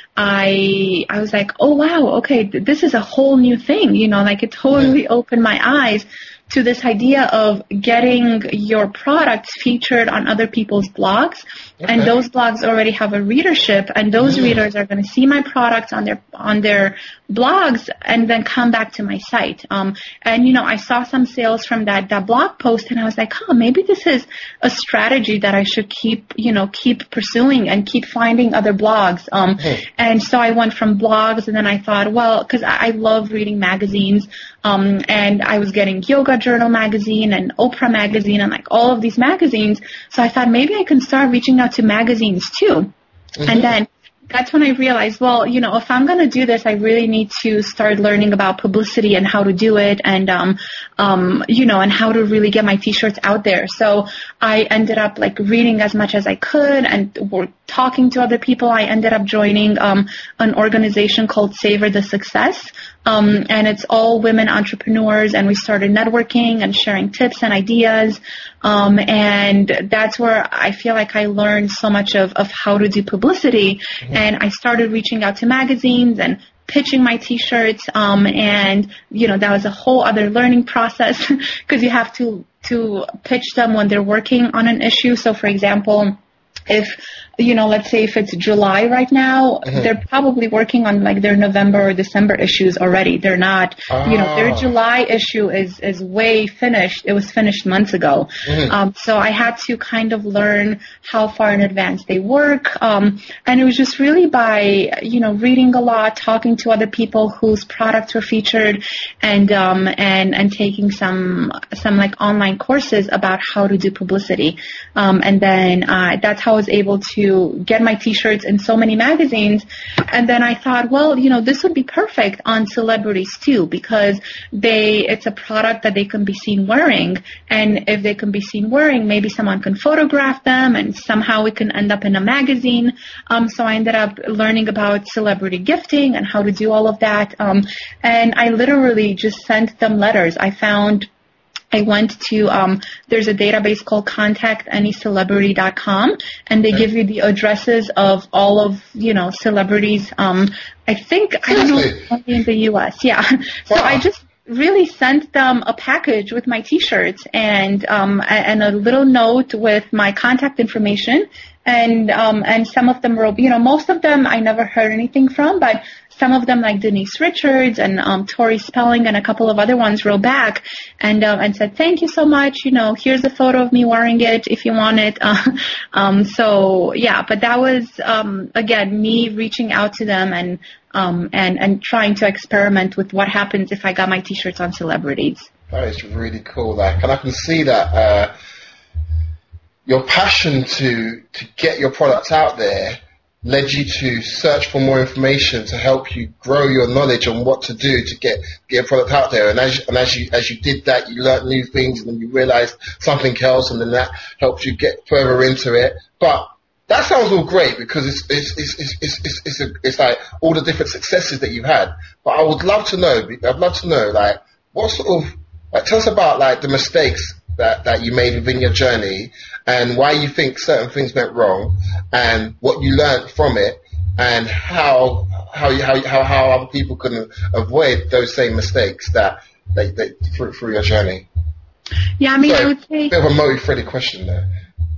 Speaker 2: I, I was like, oh, wow, okay, this is a whole new thing. You know, like it totally opened my eyes to this idea of getting your products featured on other people's blogs. Okay. And those blogs already have a readership, and those mm. readers are going to see my products on their on their blogs and then come back to my site. Um, and, you know, I saw some sales from that, that blog post, and I was like, oh, maybe this is a strategy that I should keep, you know, keep pursuing and keep finding other blogs. Um, hey. And so I went from blogs, and then I thought, well, because I, I love reading magazines, um, and I was getting Yoga Journal magazine and Oprah magazine and like all of these magazines. So I thought maybe I can start reaching out to magazines too. Mm-hmm. And then that's when I realized, well, you know, if I'm going to do this, I really need to start learning about publicity and how to do it, and, um, um, you know, and how to really get my T-shirts out there. So I ended up like reading as much as I could and were talking to other people. I ended up joining um, an organization called Savor the Success. Um, and it's all women entrepreneurs, and we started networking and sharing tips and ideas. Um, and that's where I feel like I learned so much of, of how to do publicity. Mm-hmm. And I started reaching out to magazines and pitching my T-shirts. Um, and, you know, that was a whole other learning process because you have to, to pitch them when they're working on an issue. So, for example, if, you know, let's say if it's July right now, mm-hmm. they're probably working on like their November or December issues already. They're not, oh. you know, their July issue is, is way finished. It was finished months ago. Mm-hmm. Um, so I had to kind of learn how far in advance they work. Um, and it was just really by, you know, reading a lot, talking to other people whose products were featured, and, um, and, and taking some, some like online courses about how to do publicity. Um, and then, uh, that's how I was able to get my T-shirts in so many magazines. And then I thought, well, you know, this would be perfect on celebrities too, because they, it's a product that they can be seen wearing. And if they can be seen wearing, maybe someone can photograph them and somehow it can end up in a magazine. Um, so I ended up learning about celebrity gifting and how to do all of that. Um, and I literally just sent them letters. I found I went to, um, there's a database called contact any celebrity dot com, and they give you the addresses of all of, you know, celebrities. Um, I think, Seriously? I don't know, only in the U S Yeah. So wow. I just really sent them a package with my T-shirts and, um, and a little note with my contact information. And, um, and some of them wrote, you know, most of them I never heard anything from, but some of them like Denise Richards and, um, Tori Spelling and a couple of other ones wrote back and, um, and said, thank you so much. You know, here's a photo of me wearing it if you want it. Uh, um, so yeah, but that was, um, again, me reaching out to them and, um, and, and trying to experiment with what happens if I got my T-shirts on celebrities.
Speaker 1: That is really cool. Like, and I can see that, uh, your passion to, to get your products out there led you to search for more information to help you grow your knowledge on what to do to get, get your product out there. And as, and as you, as you did that, you learned new things, and then you realized something else, and then that helped you get further into it. But that sounds all great because it's, it's, it's, it's, it's, it's, it's, a, it's like all the different successes that you've had. But I would love to know, I'd love to know, like, what sort of, like, tell us about, like, the mistakes that, that you made within your journey, and why you think certain things went wrong, and what you learned from it, and how how you, how how how other people can avoid those same mistakes that they, they through through your journey.
Speaker 2: Yeah, I mean,
Speaker 1: so,
Speaker 2: I would say
Speaker 1: a bit of a multi-threaded question there.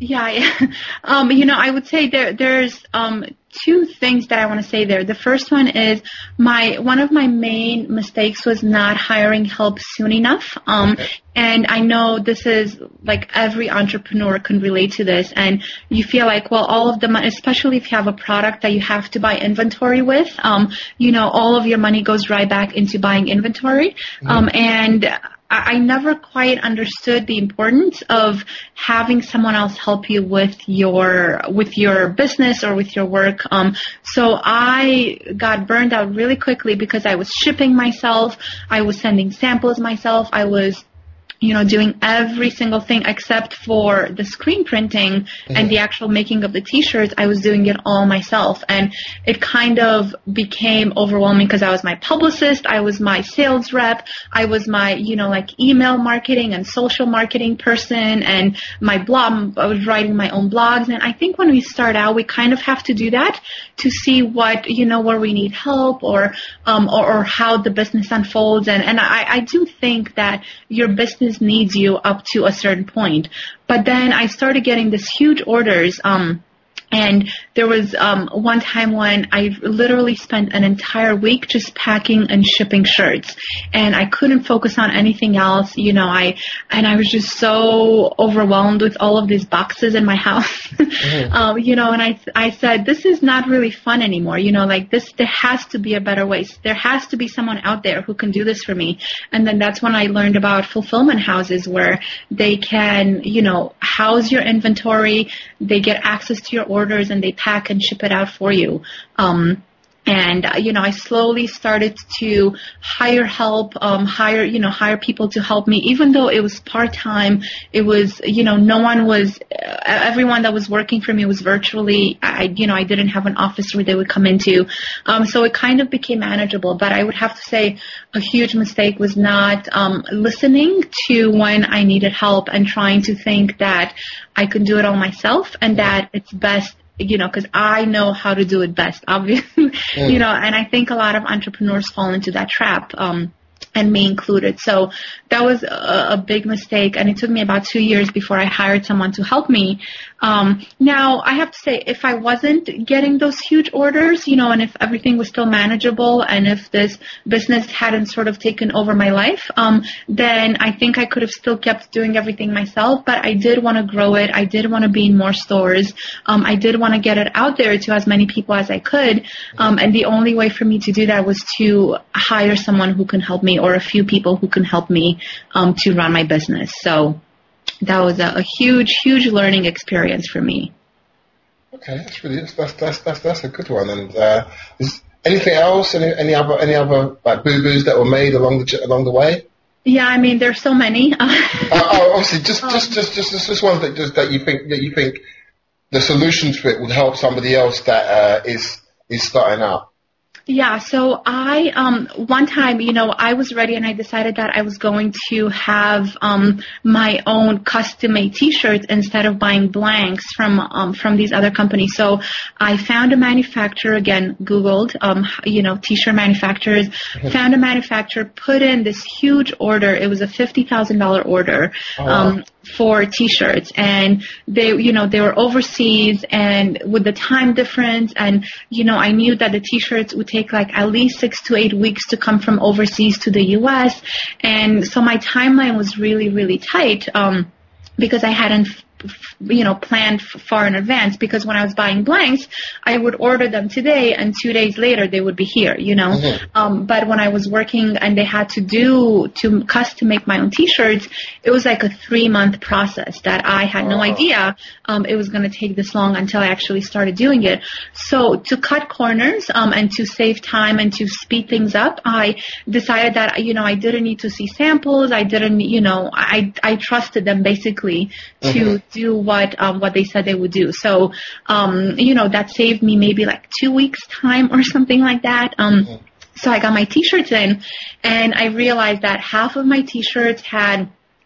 Speaker 2: Yeah, yeah. Um, you know, I would say there there's um two things that I want to say there. The first one is my one of my main mistakes was not hiring help soon enough. Um,
Speaker 1: Okay.
Speaker 2: and I know this is like every entrepreneur can relate to this. And you feel like, well, all of the money, especially if you have a product that you have to buy inventory with, um, you know, all of your money goes right back into buying inventory. Um, and I never quite understood the importance of having someone else help you with your with your business or with your work. Um, so I got burned out really quickly because I was shipping myself, I was sending samples myself, I was you know, doing every single thing except for the screen printing mm-hmm. and the actual making of the t-shirts. I was doing it all myself. And it kind of became overwhelming because I was my publicist. I was my sales rep. I was my, you know, like email marketing and social marketing person and my blog. I was writing my own blogs. And I think when we start out, we kind of have to do that to see what, you know, where we need help or, um, or, or how the business unfolds. And, and I, I do think that your business needs you up to a certain point. But then I started getting this huge orders. Um, and there was um, one time when I literally spent an entire week just packing and shipping shirts, and I couldn't focus on anything else. You know, I and I was just so overwhelmed with all of these boxes in my house. Mm-hmm. um, you know, and I I said, this is not really fun anymore. You know, like this, there has to be a better way. There has to be someone out there who can do this for me. And then that's when I learned about fulfillment houses, where they can, you know, house your inventory. They get access to your orders and they pack and ship it out for you. Um, and, uh, you know, I slowly started to hire help, um, hire, you know, hire people to help me, even though it was part-time. It was, you know, no one was, uh, everyone that was working for me was virtually, I, you know, I didn't have an office where they would come into. Um, so it kind of became manageable. But I would have to say a huge mistake was not um, listening to when I needed help and trying to think that I could do it all myself and that it's best, you know, because I know how to do it best, obviously, mm. you know, and I think a lot of entrepreneurs fall into that trap, um, and me included. So that was a, a big mistake, and it took me about two years before I hired someone to help me. Um, now, I have to say, if I wasn't getting those huge orders, you know, and if everything was still manageable, and if this business hadn't sort of taken over my life, um, then I think I could have still kept doing everything myself. But I did want to grow it. I did want to be in more stores. Um, I did want to get it out there to as many people as I could. Um, and the only way for me to do that was to hire someone who can help me, or a few people who can help me um, to run my business. So that was a, a huge, huge learning experience for me.
Speaker 1: Okay, that's really that's that's that's that's a good one. And uh, is anything else? Any any other any other like boo boos that were made along the along the way?
Speaker 2: Yeah, I mean, there's so many. uh,
Speaker 1: oh, obviously, just just just just just just one that just that you think that you think the solution to it would help somebody else that uh, is is starting out.
Speaker 2: Yeah, so I, um, one time, you know, I was ready and I decided that I was going to have, um, my own custom-made t-shirts instead of buying blanks from, um, from these other companies. So I found a manufacturer, again, Googled, um, you know, t-shirt manufacturers, found a manufacturer, put in this huge order. It was a fifty thousand dollars order, oh, wow. um, for t-shirts, and they, you know, they were overseas, and with the time difference, and, you know, I knew that the t-shirts would take like at least six to eight weeks to come from overseas to the U S. And so my timeline was really, really tight, um, because I hadn't, you know, planned far in advance, because when I was buying blanks, I would order them today and two days later they would be here, you know. Mm-hmm. Um, but when I was working and they had to do, to custom make my own t-shirts, it was like a three month process that I had no idea um, it was going to take this long until I actually started doing it. So to cut corners um, and to save time and to speed things up, I decided that, you know, I didn't need to see samples. I didn't, you know, I, I trusted them basically to mm-hmm. do what um, what they said they would do. So, um, you know, that saved me maybe like two weeks time or something like that. Um, mm-hmm. So I got my t-shirts in, and I realized that half of my t-shirts had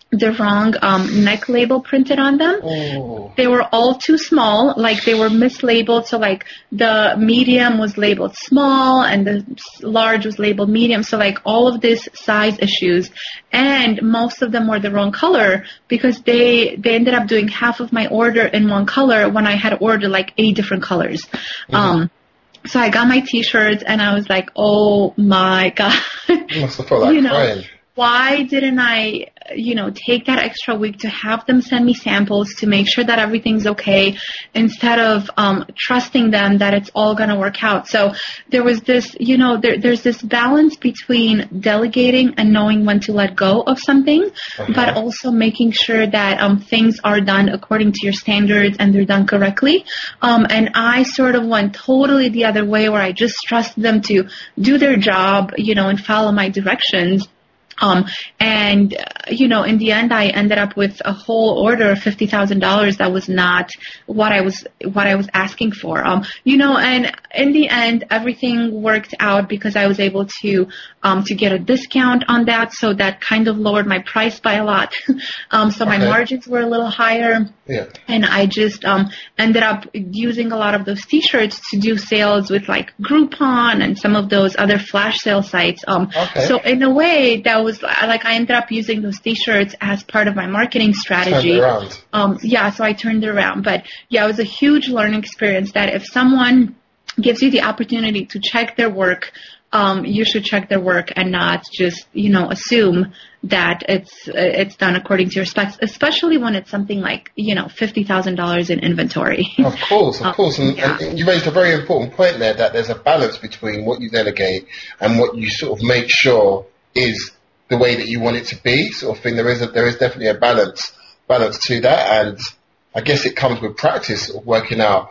Speaker 2: the wrong um, neck label printed on them.
Speaker 1: Oh.
Speaker 2: They were all too small, like they were mislabeled. So like the medium was labeled small and the large was labeled medium. So like all of these size issues, and most of them were the wrong color because they they ended up doing half of my order in one color when I had ordered like eight different colors. Mm-hmm. Um, so I got my T-shirts and I was like, oh my God.
Speaker 1: You must have felt like
Speaker 2: you know,
Speaker 1: crying.
Speaker 2: Why didn't I, you know, take that extra week to have them send me samples to make sure that everything's okay instead of um, trusting them that it's all going to work out? So there was this, you know, there, there's this balance between delegating and knowing when to let go of something, uh-huh. but also making sure that um, things are done according to your standards and they're done correctly. Um, and I sort of went totally the other way where I just trusted them to do their job, you know, and follow my directions. Um, and, uh, you know, in the end, I ended up with a whole order of fifty thousand dollars that was not what I was, what I was asking for. Um, you know, and in the end, everything worked out because I was able to, um, to get a discount on that. So that kind of lowered my price by a lot. um, so okay. my margins were a little higher.
Speaker 1: Yeah.
Speaker 2: And I just, um, ended up using a lot of those T-shirts to do sales with like Groupon and some of those other flash sale sites. Um,
Speaker 1: okay.
Speaker 2: so in a way that was like, I ended up using those T-shirts as part of my marketing strategy.
Speaker 1: Turned it around.
Speaker 2: Um, yeah, so I turned it around. But yeah, it was a huge learning experience that if someone gives you the opportunity to check their work, um, you should check their work and not just, you know, assume that it's it's done according to your specs, especially when it's something like, you know, fifty thousand dollars in inventory.
Speaker 1: Of course, of
Speaker 2: um,
Speaker 1: course. And,
Speaker 2: yeah.
Speaker 1: and you raised a very important point there, that there's a balance between what you delegate and what you sort of make sure is the way that you want it to be, sort of thing. There is a, there is definitely a balance balance to that, and I guess it comes with practice of working out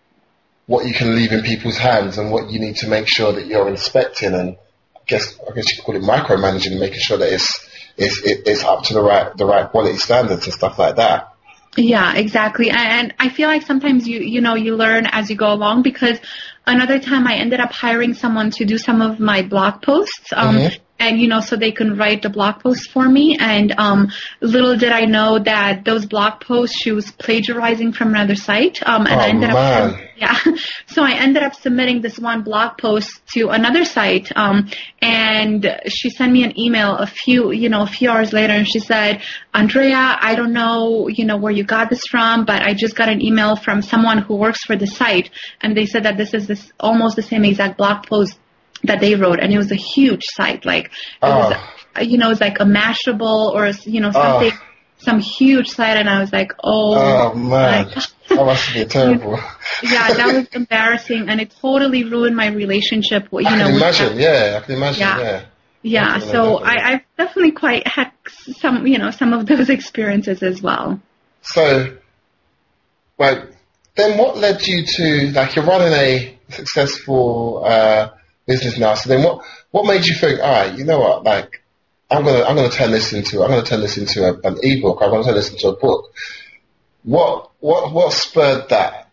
Speaker 1: what you can leave in people's hands and what you need to make sure that you're inspecting, and I guess I guess you could call it micromanaging, making sure that it's it's it's up to the right the right quality standards and stuff like that.
Speaker 2: Yeah, exactly. And I feel like sometimes you you know you learn as you go along, because another time I ended up hiring someone to do some of my blog posts. Um, mm-hmm. And, you know, so they can write the blog posts for me. And um, little did I know that those blog posts, she was plagiarizing from another site. Um, and
Speaker 1: oh,
Speaker 2: I ended
Speaker 1: man.
Speaker 2: up, yeah. So I ended up submitting this one blog post to another site. Um, and she sent me an email a few, you know, a few hours later, and she said, Andrea, I don't know, you know, where you got this from, but I just got an email from someone who works for the site, and they said that this is this almost the same exact blog post that they wrote, and it was a huge site. Like, it
Speaker 1: oh.
Speaker 2: was, you know, it was like a Mashable or, you know, something, oh. some huge site, and I was like, oh.
Speaker 1: Oh, man. That must be terrible.
Speaker 2: Yeah, that was embarrassing, and it totally ruined my relationship. You
Speaker 1: I
Speaker 2: know,
Speaker 1: can
Speaker 2: with
Speaker 1: imagine,
Speaker 2: that.
Speaker 1: yeah, I can imagine, yeah.
Speaker 2: Yeah, yeah. So I, I've definitely quite had some, you know, some of those experiences as well.
Speaker 1: So, like, then what led you to, like, you're running a successful uh, business now. So then, what what made you think, all right, you know what, like, I'm gonna I'm gonna turn this into I'm gonna turn this into a, an ebook. I'm gonna turn this into a book. What what what spurred that?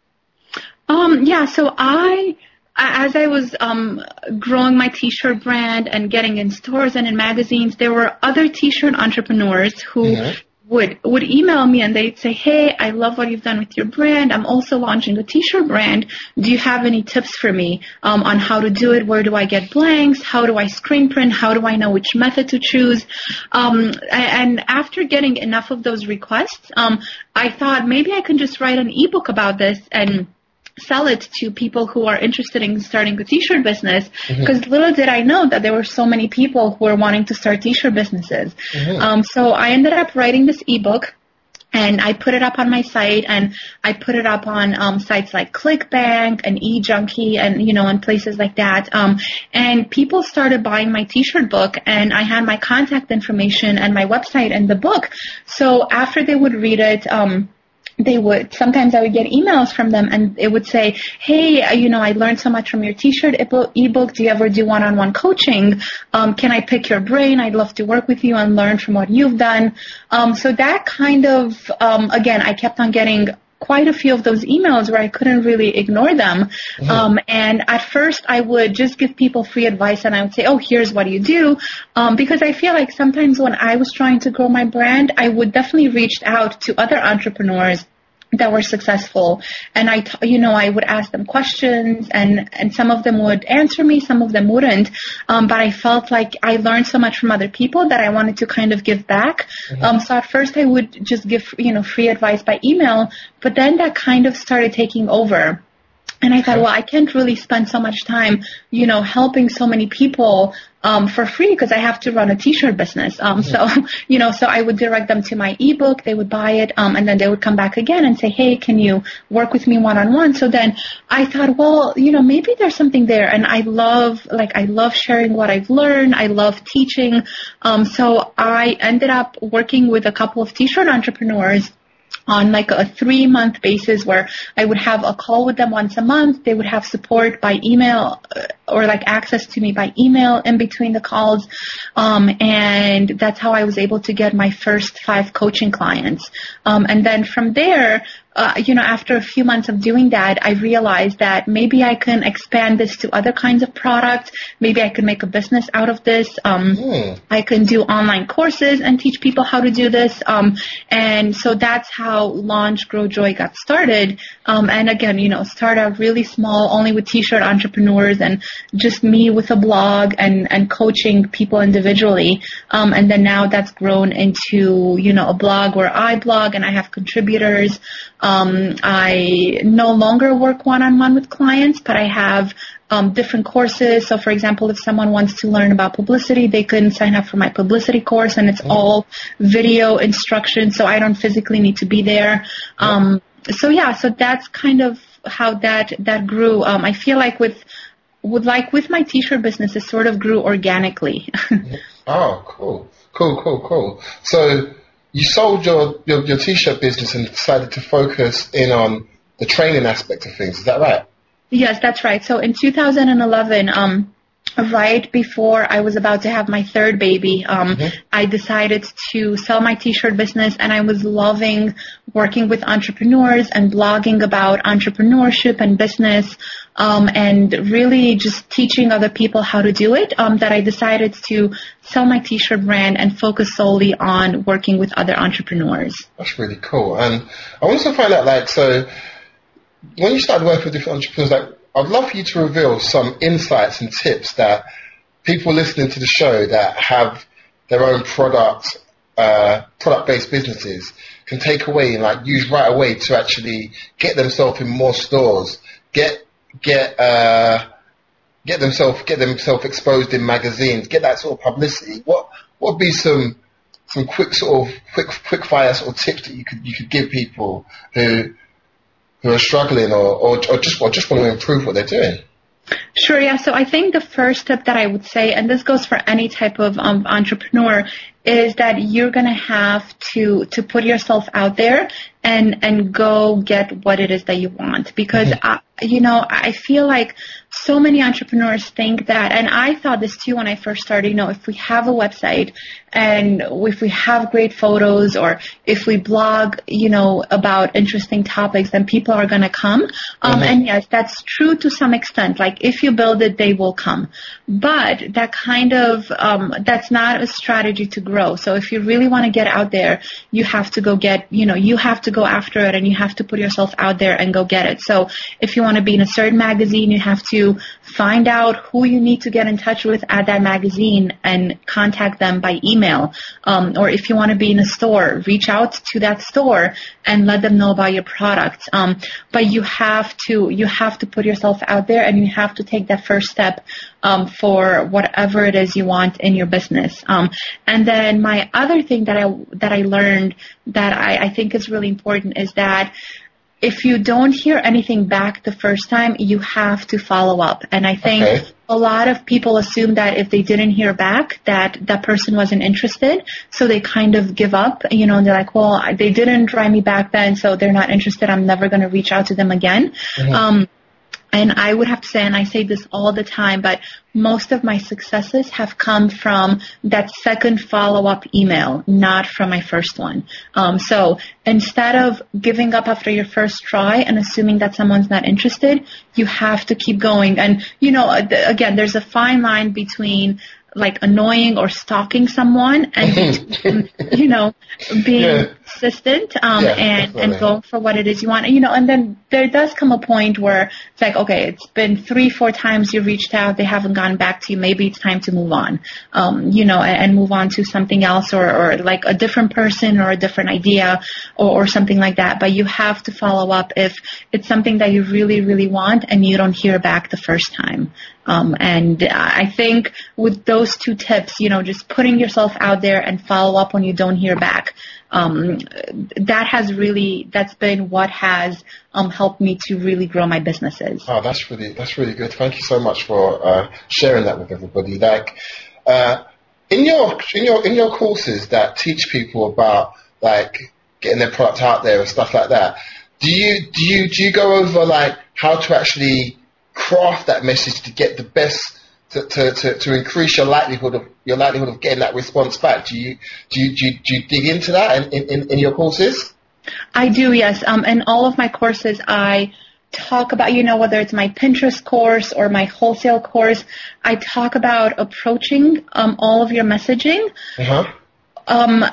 Speaker 2: Um. Yeah. So I. As I was um, growing my T-shirt brand and getting in stores and in magazines, there were other T-shirt entrepreneurs who mm-hmm. would would email me, and they'd say, hey, I love what you've done with your brand. I'm also launching a T-shirt brand. Do you have any tips for me um, on how to do it? Where do I get blanks? How do I screen print? How do I know which method to choose? Um, and after getting enough of those requests, um, I thought maybe I can just write an ebook about this and sell it to people who are interested in starting a T-shirt business, because mm-hmm. little did I know that there were so many people who were wanting to start T-shirt businesses. Mm-hmm. Um, so I ended up writing this ebook, and I put it up on my site, and I put it up on um, sites like ClickBank and eJunkie, and you know, and places like that. Um, and people started buying my T-shirt book, and I had my contact information and my website in the book. So after they would read it, um, they would, sometimes I would get emails from them, and it would say, hey, you know, I learned so much from your T-shirt ebook. Do you ever do one-on-one coaching? Um, can I pick your brain? I'd love to work with you and learn from what you've done. Um, so that kind of, um, again, I kept on getting quite a few of those emails where I couldn't really ignore them. Mm-hmm. Um, and at first I would just give people free advice and I would say, oh, here's what you do. Um, because I feel like sometimes when I was trying to grow my brand, I would definitely reach out to other entrepreneurs that were successful. And I, t- you know, I would ask them questions and, and some of them would answer me, some of them wouldn't. Um, but I felt like I learned so much from other people that I wanted to kind of give back. Mm-hmm. Um, so at first I would just give, you know, free advice by email, but then that kind of started taking over. And I thought, well, I can't really spend so much time, you know, helping so many people um, for free because I have to run a T-shirt business. Um, so, you know, so I would direct them to my ebook. They would buy it, um, and then they would come back again and say, hey, can you work with me one-on-one? So then I thought, well, you know, maybe there's something there. And I love, like, I love sharing what I've learned. I love teaching. Um, so I ended up working with a couple of T-shirt entrepreneurs on like a three month basis where I would have a call with them once a month. They would have support by email or like access to me by email in between the calls. Um, and that's how I was able to get my first five coaching clients. Um, and then from there, Uh, you know, after a few months of doing that, I realized that maybe I can expand this to other kinds of products. Maybe I could make a business out of this. Um, mm. I can do online courses and teach people how to do this. Um, and so that's how Launch Grow Joy got started. Um, and again, you know, start out really small, only with T-shirt entrepreneurs and just me with a blog and, and coaching people individually. Um, and then now that's grown into, you know, a blog where I blog and I have contributors. Um, I no longer work one-on-one with clients, but I have um, different courses. So, for example, if someone wants to learn about publicity, they can sign up for my publicity course, and it's all video instruction, so I don't physically need to be there. Um, so, yeah, so that's kind of how that that grew. Um, I feel like with with like with my T-shirt business, it sort of grew organically.
Speaker 1: Oh, cool, cool, cool, cool. So you sold your, your, your T-shirt business and decided to focus in on the training aspect of things. Is that right?
Speaker 2: Yes, that's right. So in two thousand eleven, um, right before I was about to have my third baby, um, mm-hmm. I decided to sell my T-shirt business, and I was loving working with entrepreneurs and blogging about entrepreneurship and business, um, and really just teaching other people how to do it, um, that I decided to sell my T-shirt brand and focus solely on working with other entrepreneurs.
Speaker 1: That's really cool. And I want to find out, like, so when you started working with different entrepreneurs, like, I'd love for you to reveal some insights and tips that people listening to the show that have their own product, uh, product-based businesses can take away and like use right away to actually get themselves in more stores, get get uh, get themselves get themselves exposed in magazines, get that sort of publicity. What what would be some some quick sort of quick quick fire sort of tips that you could you could give people who who are struggling or, or, or just or just want to improve what they're doing?
Speaker 2: Sure, yeah. So I think the first step that I would say, and this goes for any type of um, entrepreneur, is that you're going to have to to put yourself out there and and go get what it is that you want. Because, mm-hmm. I, you know, I feel like so many entrepreneurs think that, and I thought this too when I first started, you know, if we have a website and if we have great photos or if we blog, you know, about interesting topics, then people are going to come. Um, mm-hmm. And yes, that's true to some extent. Like if you build it, they will come. But that kind of, um, that's not a strategy to grow. So if you really want to get out there, you have to go get, you know, you have to go after it and you have to put yourself out there and go get it. So if you want to be in a certain magazine, you have to find out who you need to get in touch with at that magazine and contact them by email. Um, or if you want to be in a store, reach out to that store and let them know about your products. Um, but you have to, you have to put yourself out there and you have to take that first step um, for whatever it is you want in your business. Um, and then my other thing that I that I learned that I, I think is really important is that if you don't hear anything back the first time, you have to follow up. And I think okay. a lot of people assume that if they didn't hear back, that that person wasn't interested. So they kind of give up, you know, and they're like, well, they didn't try me back then, so they're not interested. I'm never going to reach out to them again. Mm-hmm. Um, And I would have to say, and I say this all the time, but most of my successes have come from that second follow-up email, not from my first one. Um, so instead of giving up after your first try and assuming that someone's not interested, you have to keep going. And, you know, again, there's a fine line between like annoying or stalking someone and between, you know, being yeah. persistent um, yeah, and, and going for what it is you want. You know, and then there does come a point where it's like, okay, it's been three, four times you've reached out, they haven't gotten back to you. Maybe it's time to move on, um, you know, and, and move on to something else or, or like a different person or a different idea or, or something like that. But you have to follow up if it's something that you really, really want and you don't hear back the first time. Um, and I think with those two tips, you know, just putting yourself out there and follow up when you don't hear back, um, that has really, that's been what has um, helped me to really grow my businesses.
Speaker 1: Oh, that's really, that's really good. Thank you so much for uh, sharing that with everybody. Like, uh, in your, in your, in your courses that teach people about like getting their product out there and stuff like that, do you, do you, do you go over like how to actually craft that message to get the best to, to, to, to increase your likelihood of your likelihood of getting that response back? Do you do you, do you, do you dig into that in, in, in your courses?
Speaker 2: I do, yes. Um, in all of my courses, I talk about, you know, whether it's my Pinterest course or my wholesale course, I talk about approaching um, all of your messaging. Uh-huh. Um,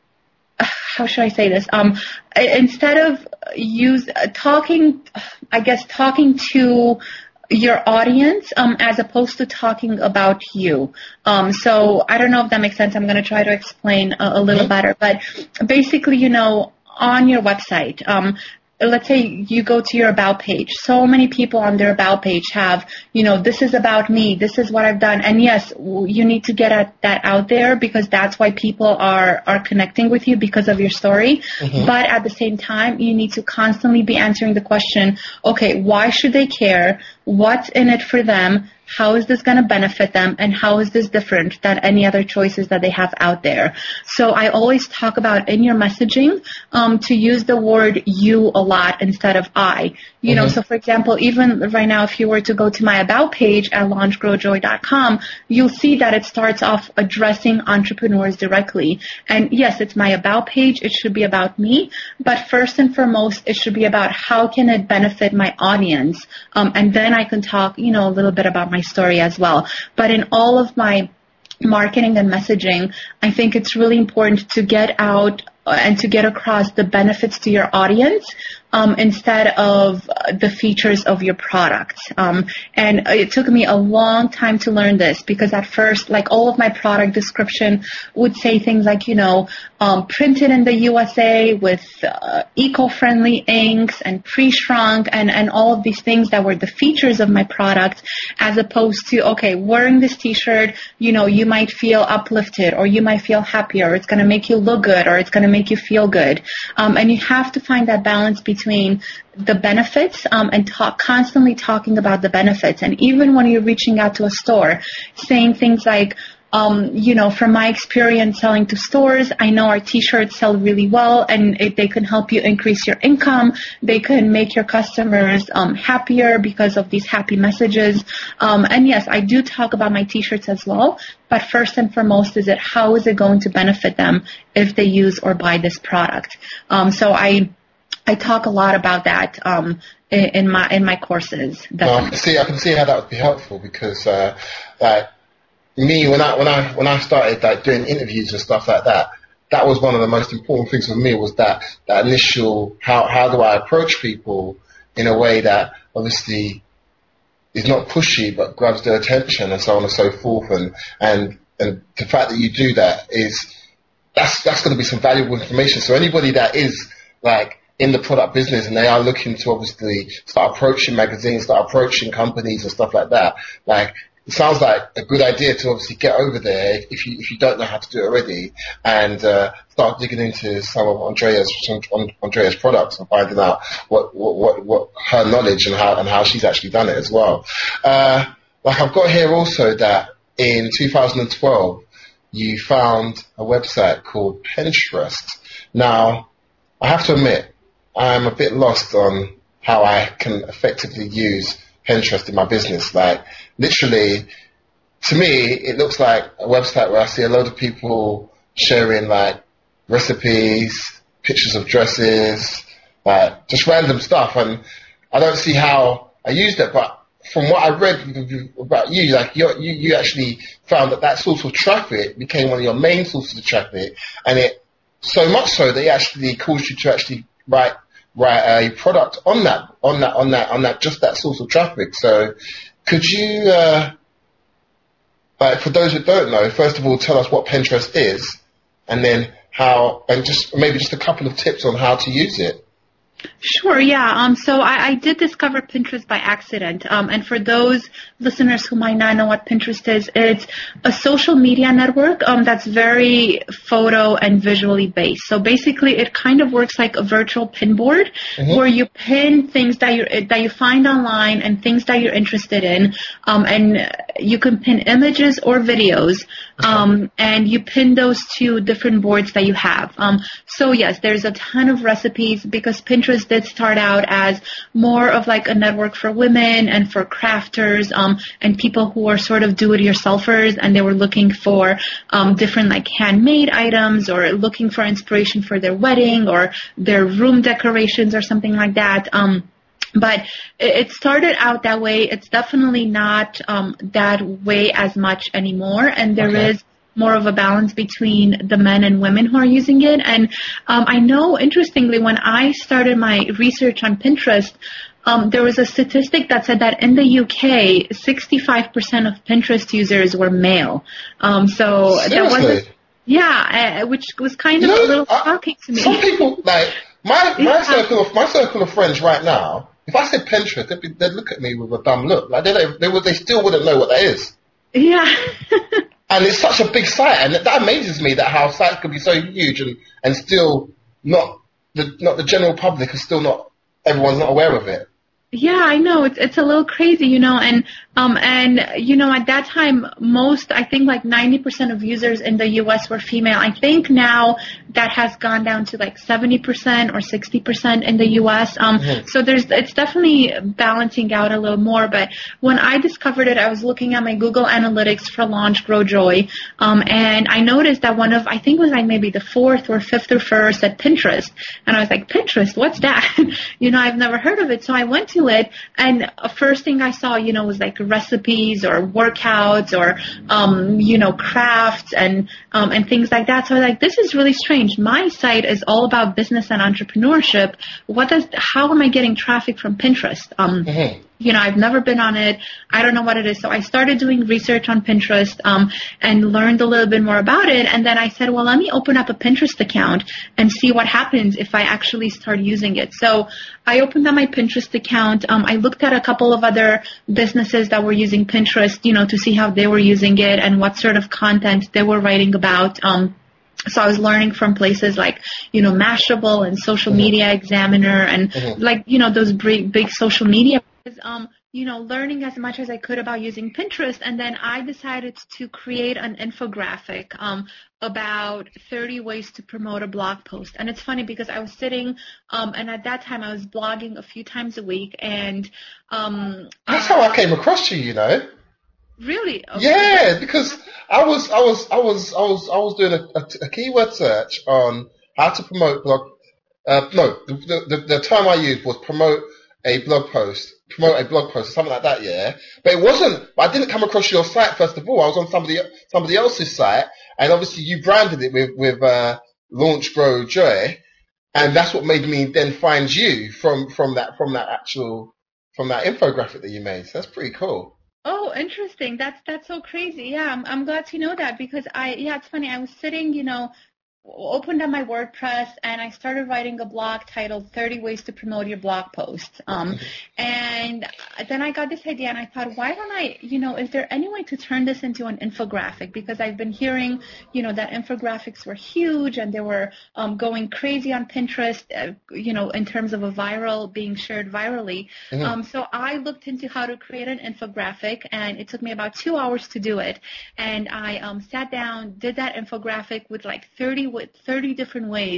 Speaker 2: how should I say this? Um, instead of use uh, talking, I guess talking to your audience um, as opposed to talking about you. Um, so I don't know if that makes sense. I'm going to try to explain a, a little better. But basically, you know, on your website, um, let's say you go to your About page. So many people on their About page have, you know, this is about me. This is what I've done. And yes, you need to get at that out there because that's why people are, are connecting with you because of your story. Mm-hmm. But at the same time, you need to constantly be answering the question, okay, why should they care? What's in it for them? How is this going to benefit them? And how is this different than any other choices that they have out there? So I always talk about in your messaging um, to use the word you a lot instead of I. You mm-hmm. know, so for example, even right now, if you were to go to my About page at launch grow joy dot com, you'll see that it starts off addressing entrepreneurs directly. And yes, it's my About page. It should be about me. But first and foremost, it should be about how can it benefit my audience? Um, and then I can talk, you know, a little bit about my story as well. But in all of my marketing and messaging, I think it's really important to get out and to get across the benefits to your audience um, instead of the features of your product. Um, and it took me a long time to learn this because at first, like all of my product description would say things like, you know, um, printed in the U S A with uh, eco-friendly inks and pre-shrunk and, and all of these things that were the features of my product as opposed to, okay, wearing this t-shirt, you know, you might feel uplifted or you might feel happier. Or it's going to make you look good or it's going to make you feel good. Um, and you have to find that balance between the benefits um, and talk, constantly talking about the benefits. And even when you're reaching out to a store, saying things like, um, you know, from my experience selling to stores, I know our t-shirts sell really well and it, they can help you increase your income. They can make your customers um, happier because of these happy messages. Um, and yes, I do talk about my t-shirts as well. But first and foremost, is it how is it going to benefit them if they use or buy this product? Um, so I I talk a lot about that um, in, in my in my courses.
Speaker 1: No, I can see I can see how that would be helpful because uh, like me when I when I when I started like doing interviews and stuff like that, that was one of the most important things for me was that that initial how how do I approach people in a way that obviously is not pushy but grabs their attention and so on and so forth and and and the fact that you do that is that's that's going to be some valuable information. So anybody that is like in the product business and they are looking to obviously start approaching magazines, start approaching companies and stuff like that, like it sounds like a good idea to obviously get over there if, if you if you don't know how to do it already and uh, start digging into some of Andrea's some Andrea's products and finding out what what, what, what her knowledge and how and how she's actually done it as well. Uh, like I've got here also that in two thousand twelve you found a website called Pinterest. Now I have to admit I'm a bit lost on how I can effectively use Pinterest in my business. Like literally, to me, it looks like a website where I see a load of people sharing like recipes, pictures of dresses, like just random stuff, and I don't see how I use that. But from what I read about you, like you, you actually found that that source of traffic became one of your main sources of traffic, and it so much so that it actually caused you to actually write write a product on that on that on that on that just that source of traffic. So, could you, uh, like for those who don't know, first of all, tell us what Pinterest is, and then how, and just maybe just a couple of tips on how to use it.
Speaker 2: Sure, yeah. Um, so I, I did discover Pinterest by accident. Um, and for those listeners who might not know what Pinterest is, it's a social media network um, that's very photo and visually based. So basically, it kind of works like a virtual pin board, mm-hmm. where you pin things that you that you find online and things that you're interested in, um, and you can pin images or videos, um, and you pin those to different boards that you have. Um, so yes, there's a ton of recipes because Pinterest did start out as more of like a network for women and for crafters um, and people who are sort of do-it-yourselfers, and they were looking for um, different like handmade items or looking for inspiration for their wedding or their room decorations or something like that. Um, But it started out that way. It's definitely not um, that way as much anymore, and there okay. is more of a balance between the men and women who are using it. And um, I know, interestingly, when I started my research on Pinterest, um, there was a statistic that said that in the U K, sixty-five percent of Pinterest users were male. Um, so
Speaker 1: Seriously?
Speaker 2: that wasn't, yeah, uh, which was kind
Speaker 1: you
Speaker 2: of
Speaker 1: know,
Speaker 2: a little
Speaker 1: I,
Speaker 2: shocking to me.
Speaker 1: Some people, like, my, my,
Speaker 2: yeah.
Speaker 1: circle of, my circle of friends right now, if I said Pinterest, they'd, be, they'd look at me with a dumb look. Like, they, they, would, they still wouldn't know what that is.
Speaker 2: Yeah.
Speaker 1: And it's such a big site, and that amazes me that how sites could be so huge and, and still not the not the general public is still not, everyone's not aware of it.
Speaker 2: Yeah, I know. It's it's a little crazy, you know, and um and you know at that time most I think like ninety percent of users in the U S were female. I think now that has gone down to like seventy percent or sixty percent in the U S. Um mm-hmm. So there's it's definitely balancing out a little more, but when I discovered it, I was looking at my Google Analytics for Launch Grow Joy. Um and I noticed that one of I think it was like maybe the fourth or fifth referrer said Pinterest. And I was like, Pinterest, what's that? you know, I've never heard of it. So I went to it, and first thing I saw, you know, was like recipes or workouts or, um, you know, crafts and um, and things like that. So I was like, this is really strange. My site is all about business and entrepreneurship. What does? How am I getting traffic from Pinterest? Um, mm-hmm. You know, I've never been on it. I don't know what it is. So I started doing research on Pinterest um, and learned a little bit more about it. And then I said, well, let me open up a Pinterest account and see what happens if I actually start using it. So I opened up my Pinterest account. Um, I looked at a couple of other businesses that were using Pinterest, you know, to see how they were using it and what sort of content they were writing about. Um, So I was learning from places like, you know, Mashable and Social mm-hmm. Media Examiner and mm-hmm. like, you know, those big, big social media. Um, you know, learning as much as I could about using Pinterest. And then I decided to create an infographic um, about thirty ways to promote a blog post. And it's funny because I was sitting, um, and at that time I was blogging a few times a week. And um,
Speaker 1: that's how I came across you, you know.
Speaker 2: Really? Okay.
Speaker 1: Yeah, because I was, I was, I was, I was, I was doing a, a, a keyword search on how to promote blog. Uh, no, the, the the term I used was promote a blog post, promote a blog post, or something like that. Yeah, but it wasn't. I didn't come across your site first of all. I was on somebody somebody else's site, and obviously you branded it with with uh, Launch Grow Joy, and that's what made me then find you from from that from that actual from that infographic that you made. So that's pretty cool.
Speaker 2: Oh, interesting. That's that's so crazy. Yeah, I'm I'm glad to know that because I yeah, it's funny. I was sitting, you know, opened up my WordPress and I started writing a blog titled thirty ways to Promote Your Blog Post. Um, and then I got this idea and I thought, why don't I, you know, is there any way to turn this into an infographic? Because I've been hearing, you know, that infographics were huge and they were um, going crazy on Pinterest, uh, you know, in terms of a viral, being shared virally. Mm-hmm. Um, so I looked into how to create an infographic and it took me about two hours to do it. And I um, sat down, did that infographic with like thirty with thirty different ways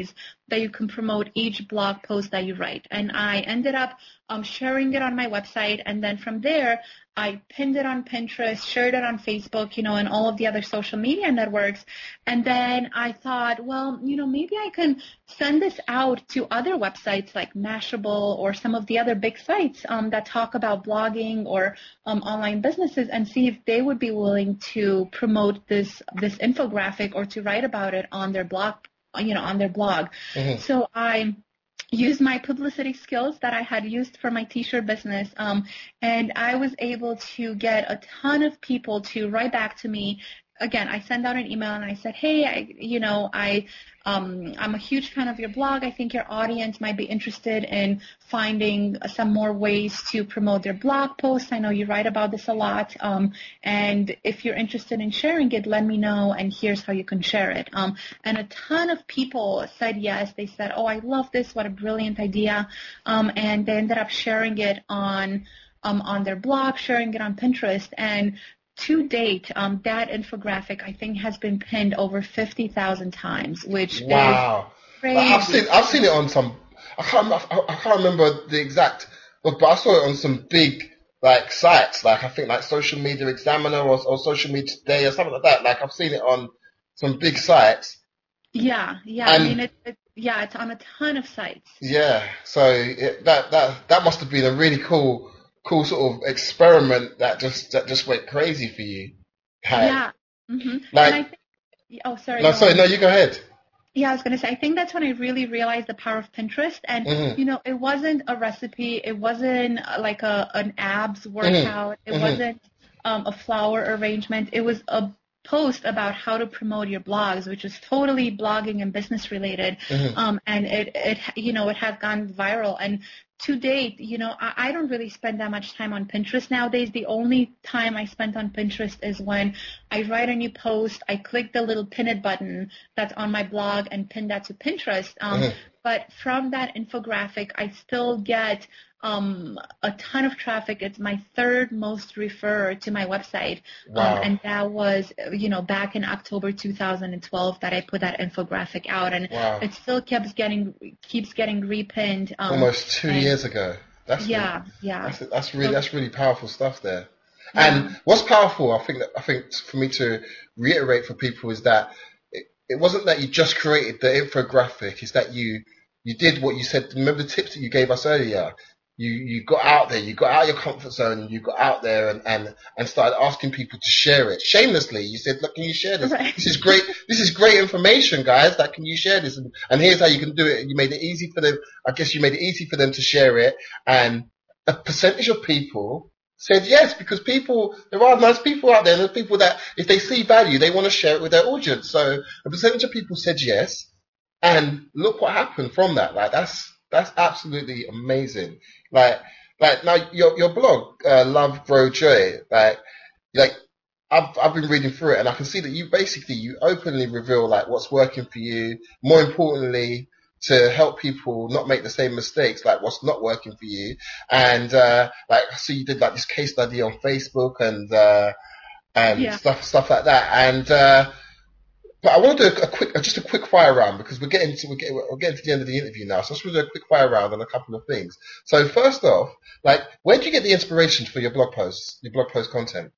Speaker 2: that you can promote each blog post that you write. And I ended up um, sharing it on my website. And then from there, I pinned it on Pinterest, shared it on Facebook, you know, and all of the other social media networks. And then I thought, well, you know, maybe I can send this out to other websites like Mashable or some of the other big sites um, that talk about blogging or um, online businesses, and see if they would be willing to promote this this infographic or to write about it on their blog, you know, on their blog.
Speaker 1: Mm-hmm.
Speaker 2: So I used my publicity skills that I had used for my t-shirt business, um, and I was able to get a ton of people to write back to me. Again, I sent out an email and I said, hey, I, you know, I, um, I'm a huge fan of your blog. I think your audience might be interested in finding some more ways to promote their blog posts. I know you write about this a lot. Um, and if you're interested in sharing it, let me know, and here's how you can share it. Um, and a ton of people said yes. They said, oh, I love this. What a brilliant idea. Um, and they ended up sharing it on, um, on their blog, sharing it on Pinterest. And to date, um, that infographic, I think, has been pinned over fifty thousand times, which
Speaker 1: wow.
Speaker 2: is crazy.
Speaker 1: Like, I've seen I've seen it on some. I can't I, I can't remember the exact book, but I saw it on some big like sites, like I think like Social Media Examiner or, or Social Media Today or something like that. Like I've seen it on some big sites.
Speaker 2: Yeah, yeah.
Speaker 1: And
Speaker 2: I mean, it, it, yeah, it's on a ton of sites.
Speaker 1: yeah, so it, that that that must have been a really cool. cool sort of experiment that just that just went crazy for you. Like,
Speaker 2: yeah. Mm-hmm.
Speaker 1: like
Speaker 2: And I think, oh, sorry.
Speaker 1: no,
Speaker 2: Go
Speaker 1: sorry,
Speaker 2: on.
Speaker 1: no, you go ahead.
Speaker 2: Yeah, I was going to say, I think that's when I really realized the power of Pinterest. And,
Speaker 1: Mm-hmm.
Speaker 2: you know, it wasn't a recipe. It wasn't uh, like a an abs workout.
Speaker 1: Mm-hmm.
Speaker 2: It
Speaker 1: Mm-hmm.
Speaker 2: wasn't um, a flower arrangement. It was a post about how to promote your blogs, which is totally blogging and business related.
Speaker 1: Mm-hmm.
Speaker 2: Um, and it, it, you know, it has gone viral. And to date, you know, I, I don't really spend that much time on Pinterest nowadays. The only time I spend on Pinterest is when I write a new post, I click the little pin it button that's on my blog and pin that to Pinterest. Um,
Speaker 1: Mm-hmm.
Speaker 2: But from that infographic, I still get um, a ton of traffic. It's my third most referrer to my website.
Speaker 1: Wow.
Speaker 2: Um, and that was, you know, back in October two thousand twelve that I put that infographic out. And
Speaker 1: Wow.
Speaker 2: it still keeps getting, keeps getting repinned. Um,
Speaker 1: Almost two
Speaker 2: and,
Speaker 1: years ago. That's
Speaker 2: yeah, yeah.
Speaker 1: That's that's really that's really powerful stuff there.
Speaker 2: Yeah.
Speaker 1: And what's powerful, I think that I think for me to reiterate for people is that it, it wasn't that you just created the infographic. It's that you you did what you said. Remember the tips that you gave us earlier. You you got out there. You got out of your comfort zone. And you got out there and, and, and started asking people to share it shamelessly. You said, "Look, can you share this?
Speaker 2: Right.
Speaker 1: This is great. This is great information, guys. Like, can you share this? And, and here's how you can do it." You made it easy for them. I guess you made it easy for them to share it. And a percentage of people said yes, because people, there are nice people out there, and there's people that if they see value, they want to share it with their audience. So a percentage of people said yes, and look what happened from that. Like that's that's absolutely amazing. Like like now your your blog, uh, Love Grow Joy, like like I've I've been reading through it, and I can see that you basically you openly reveal like what's working for you. More importantly, to help people not make the same mistakes, like what's not working for you. And uh, like so you did like this case study on Facebook and uh, and
Speaker 2: Yeah.
Speaker 1: stuff stuff like that. And uh, but I want to do a, a quick just a quick fire round because we're getting to we're getting, we're getting to the end of the interview now. So I just want to do a quick fire round on a couple of things. So first off, like where do you get the inspiration for your blog posts, your blog post content?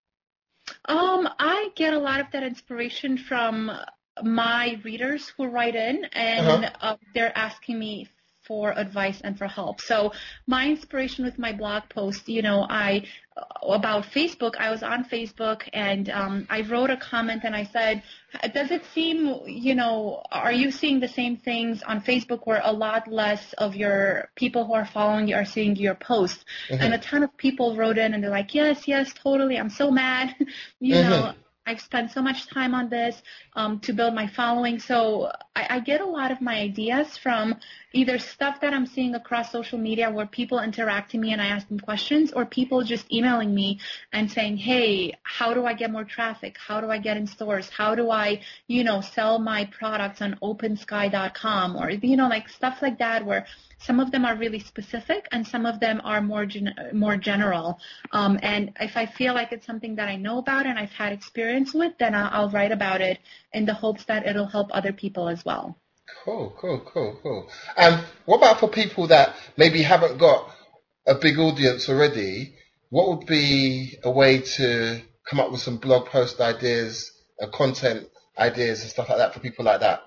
Speaker 2: Um, I get a lot of that inspiration from my readers who write in, and
Speaker 1: Uh-huh.
Speaker 2: uh, they're asking me for advice and for help. So my inspiration with my blog post, you know, I about Facebook, I was on Facebook and um, I wrote a comment and I said, does it seem, you know, are you seeing the same things on Facebook where a lot less of your people who are following you are seeing your posts?
Speaker 1: Mm-hmm.
Speaker 2: And a ton of people wrote in and they're like, yes, yes, totally. I'm so mad. you
Speaker 1: Mm-hmm.
Speaker 2: know, I've spent so much time on this um, to build my following. So I, I get a lot of my ideas from either stuff that I'm seeing across social media where people interact with me and I ask them questions, or people just emailing me and saying, hey, how do I get more traffic? How do I get in stores? How do I, you know, sell my products on open sky dot com? Or, you know, like stuff like that where some of them are really specific and some of them are more gen- more general. Um, and if I feel like it's something that I know about and I've had experience with, then I'll, I'll write about it in the hopes that it'll help other people as well.
Speaker 1: Cool, cool, cool, cool. And what about for people that maybe haven't got a big audience already? What would be a way to come up with some blog post ideas, uh, content ideas, and stuff like that for people like that?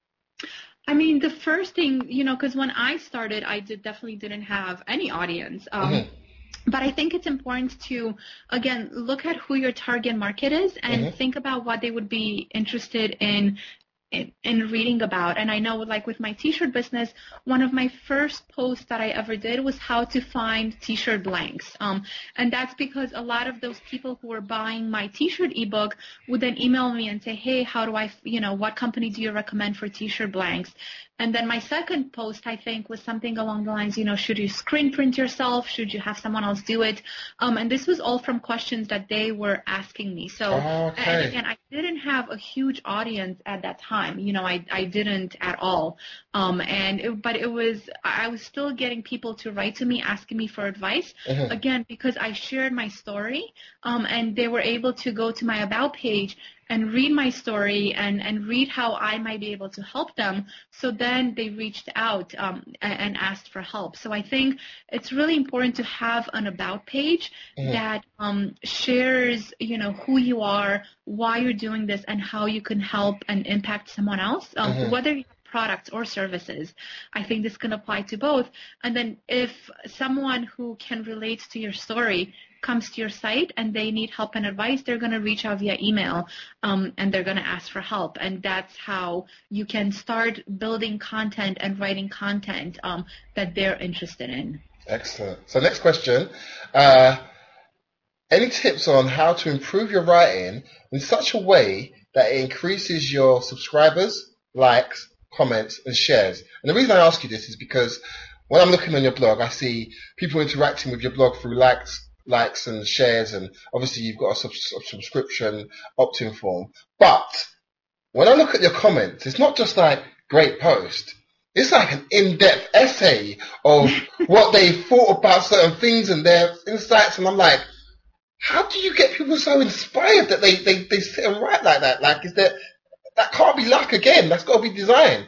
Speaker 2: I mean, the first thing, you know, because when I started, I did definitely didn't have any audience. Um,
Speaker 1: Mm-hmm.
Speaker 2: But I think it's important to, again, look at who your target market is and
Speaker 1: Mm-hmm.
Speaker 2: think about what they would be interested in in, in reading about. And I know, like with my t-shirt business, one of my first posts that I ever did was how to find t-shirt blanks. Um, and that's because a lot of those people who were buying my t-shirt ebook would then email me and say, hey, how do I, you know, what company do you recommend for t-shirt blanks? And then my second post, I think, was something along the lines, you know, should you screen print yourself? Should you have someone else do it? Um, and this was all from questions that they were asking me. So, and
Speaker 1: Okay.
Speaker 2: again, I didn't have a huge audience at that time. You know, I, I didn't at all. Um, and it, but it was, I was still getting people to write to me asking me for advice.
Speaker 1: Mm-hmm.
Speaker 2: Again, because I shared my story, um, and they were able to go to my about page and read my story and, and read how I might be able to help them. So then they reached out um, and asked for help. So I think it's really important to have an about page
Speaker 1: Mm-hmm.
Speaker 2: that um, shares, you know, who you are, why you're doing this, and how you can help and impact someone else, um,
Speaker 1: Mm-hmm.
Speaker 2: whether you have products or services. I think this can apply to both. And then if someone who can relate to your story comes to your site and they need help and advice, they're going to reach out via email um, and they're going to ask for help. And that's how you can start building content and writing content um, that they're interested in.
Speaker 1: Excellent. So next question. Uh, any tips on how to improve your writing in such a way that it increases your subscribers, likes, comments, and shares? And the reason I ask you this is because when I'm looking on your blog, I see people interacting with your blog through likes, likes and shares, and obviously you've got a, sub- a subscription opt-in form. But when I look at your comments, it's not just like great post. It's like an in-depth essay of what they thought about certain things and their insights, and I'm like, how do you get people so inspired that they, they, they sit and write like that? Like, is that that can't be luck again? That's got to be design.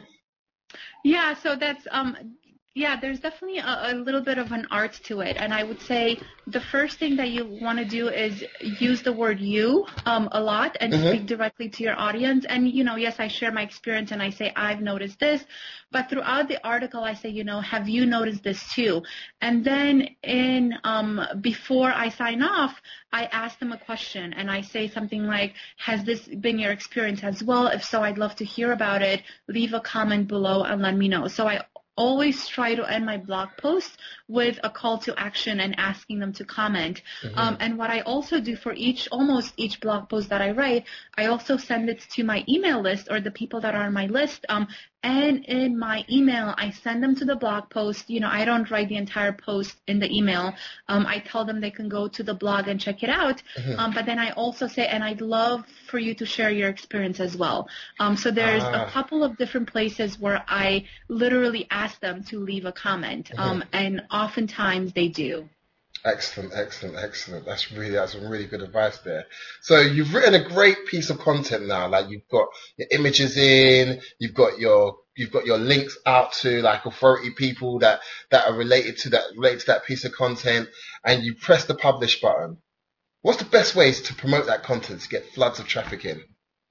Speaker 2: Yeah, so that's um yeah, there's definitely a, a little bit of an art to it. And I would say the first thing that you want to do is use the word you um, a lot and
Speaker 1: Mm-hmm.
Speaker 2: speak directly to your audience. And, you know, yes, I share my experience and I say, I've noticed this. But throughout the article, I say, you know, have you noticed this too? And then in um, before I sign off, I ask them a question and I say something like, has this been your experience as well? If so, I'd love to hear about it. Leave a comment below and let me know. So I always try to end my blog post with a call to action and asking them to comment.
Speaker 1: Mm-hmm.
Speaker 2: Um, and what I also do for each, almost each blog post that I write, I also send it to my email list or the people that are on my list. Um, and in my email, I send them to the blog post. You know, I don't write the entire post in the email. Um, I tell them they can go to the blog and check it out.
Speaker 1: Mm-hmm.
Speaker 2: Um, but then I also say, and I'd love for you to share your experience as well. Um, so there's a
Speaker 1: Ah.
Speaker 2: couple of different places where I literally ask them to leave a comment. Um,
Speaker 1: Mm-hmm.
Speaker 2: and oftentimes they do.
Speaker 1: Excellent, excellent, excellent. That's really, that's some really good advice there. So you've written a great piece of content now. Like you've got your images in, you've got your, you've got your links out to like authority people that, that are related to that, related to that piece of content, and you press the publish button. What's the best ways to promote that content to get floods of traffic in?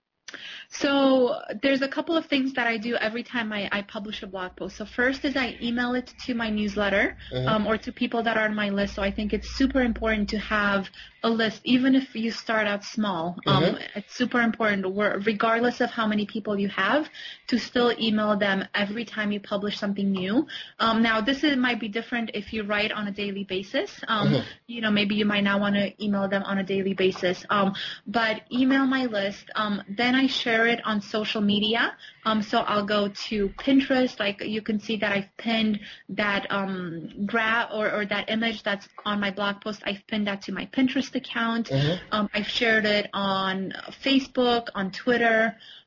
Speaker 2: So there's a couple of things that I do every time I, I publish a blog post. So first is I email it to my newsletter
Speaker 1: Mm-hmm.
Speaker 2: um, or to people that are on my list. So I think it's super important to have a list, even if you start out small. Um,
Speaker 1: Mm-hmm.
Speaker 2: it's super important, where, regardless of how many people you have, to still email them every time you publish something new. Um, now, this is, might be different if you write on a daily basis. Um,
Speaker 1: Mm-hmm.
Speaker 2: you know, maybe you might not want to email them on a daily basis. Um, but email my list. Um, then I share it on social media. Um, so I'll go to Pinterest. Like you can see that I've pinned that um, graph or, or that image that's on my blog post. I've pinned that to my Pinterest account.
Speaker 1: Mm-hmm.
Speaker 2: Um, I've shared it on Facebook, on Twitter.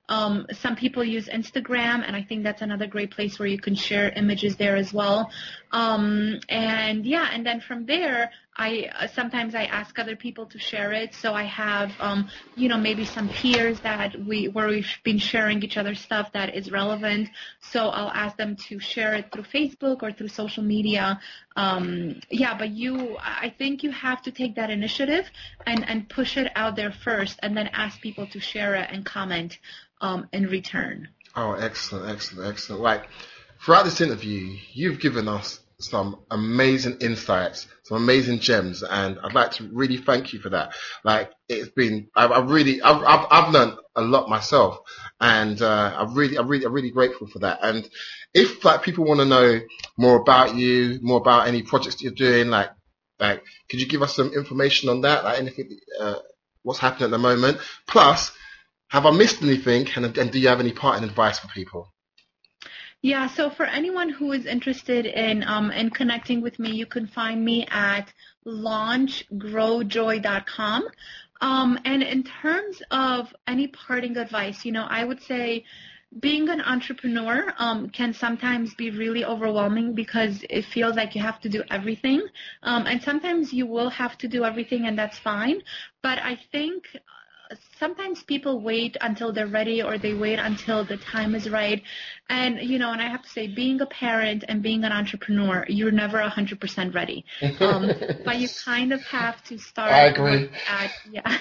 Speaker 2: Um, some people use Instagram, and I think that's another great place where you can share images there as well. Um, and yeah, and then from there, I uh, sometimes I ask other people to share it. So I have, um, you know, maybe some peers that we where we've been sharing each other's stuff that is relevant. So I'll ask them to share it through Facebook or through social media. Um, yeah, but you, I think you have to take that initiative and, and push it out there first, and then ask people to share it and comment um, in return.
Speaker 1: Oh, excellent, excellent, excellent. Like, throughout this interview, you've given us some amazing insights, some amazing gems, and I'd like to really thank you for that. Like, it's been, I've, I've really, I've, I've, I've learned a lot myself, and uh, I'm really, I'm really, I'm really grateful for that. And if like people want to know more about you, more about any projects that you're doing, like, like, could you give us some information on that? Like, anything, uh, what's happening at the moment? Plus, have I missed anything? And, and do you have any parting advice for people?
Speaker 2: Yeah, so for anyone who is interested in um, in connecting with me, you can find me at launch grow joy dot com. Um, and in terms of any parting advice, you know, I would say being an entrepreneur um, can sometimes be really overwhelming because it feels like you have to do everything. Um, and sometimes you will have to do everything, and that's fine. But I think sometimes people wait until they're ready, or they wait until the time is right. And, you know, and I have to say, being a parent and being an entrepreneur, you're never one hundred percent ready. Um, but you kind of have to start.
Speaker 1: I agree.
Speaker 2: At, yeah.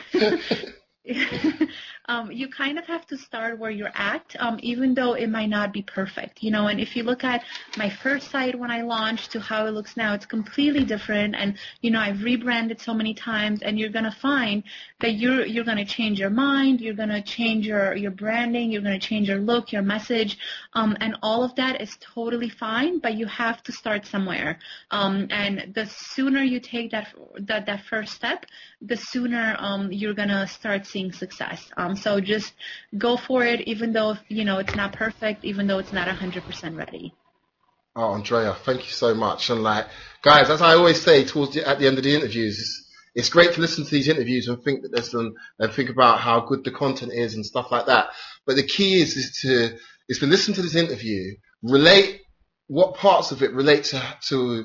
Speaker 2: um, you kind of have to start where you're at, um, even though it might not be perfect, you know. And if you look at my first site when I launched to how it looks now, it's completely different. And, you know, I've rebranded so many times, and you're going to find that you're you're going to change your mind, you're going to change your, your branding, you're going to change your look, your message, um, and all of that is totally fine, but you have to start somewhere. Um, and the sooner you take that, that, that first step, the sooner um, you're going to start seeing success. Um, so just go for it, even though, you know, it's not perfect, even though it's not one hundred percent ready.
Speaker 1: Oh, Andrea, thank you so much. And like, guys, as I always say towards the, at the end of the interviews, it's, it's great to listen to these interviews and think that there's some, and think about how good the content is and stuff like that. But the key is, is to, is to listen to this interview, relate what parts of it relate to, to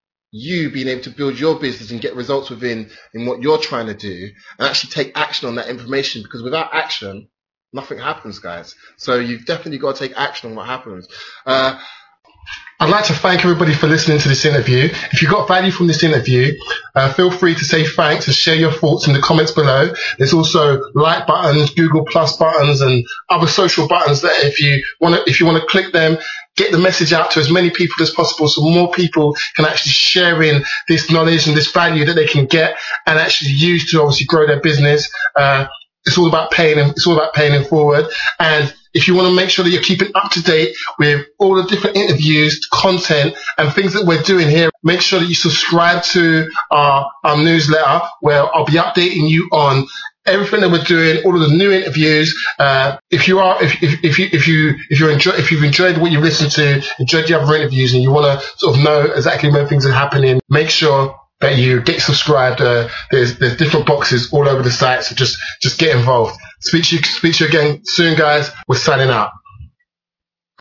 Speaker 1: you being able to build your business and get results within in what you're trying to do, and actually take action on that information, because without action, nothing happens, guys. So you've definitely got to take action on what happens. Uh, I'd like to thank everybody for listening to this interview. If you got value from this interview, uh, feel free to say thanks and share your thoughts in the comments below. There's also like buttons, Google Plus buttons, and other social buttons that if you want to, if you want to click them, get the message out to as many people as possible, so more people can actually share in this knowledge and this value that they can get and actually use to obviously grow their business. Uh, it's all about paying them. It's all about paying them forward. And if you want to make sure that you're keeping up to date with all the different interviews, content, and things that we're doing here, make sure that you subscribe to our, our newsletter, where I'll be updating you on everything that we're doing, all of the new interviews. Uh, if you are, if, if, if you, if you, if you're enjoy, if you've enjoyed what you've listened to, enjoyed the other interviews, and you want to sort of know exactly when things are happening, make sure that you get subscribed. Uh, there's, there's different boxes all over the site, so just, just get involved. Speak to you, speak to you again soon, guys. We're signing out.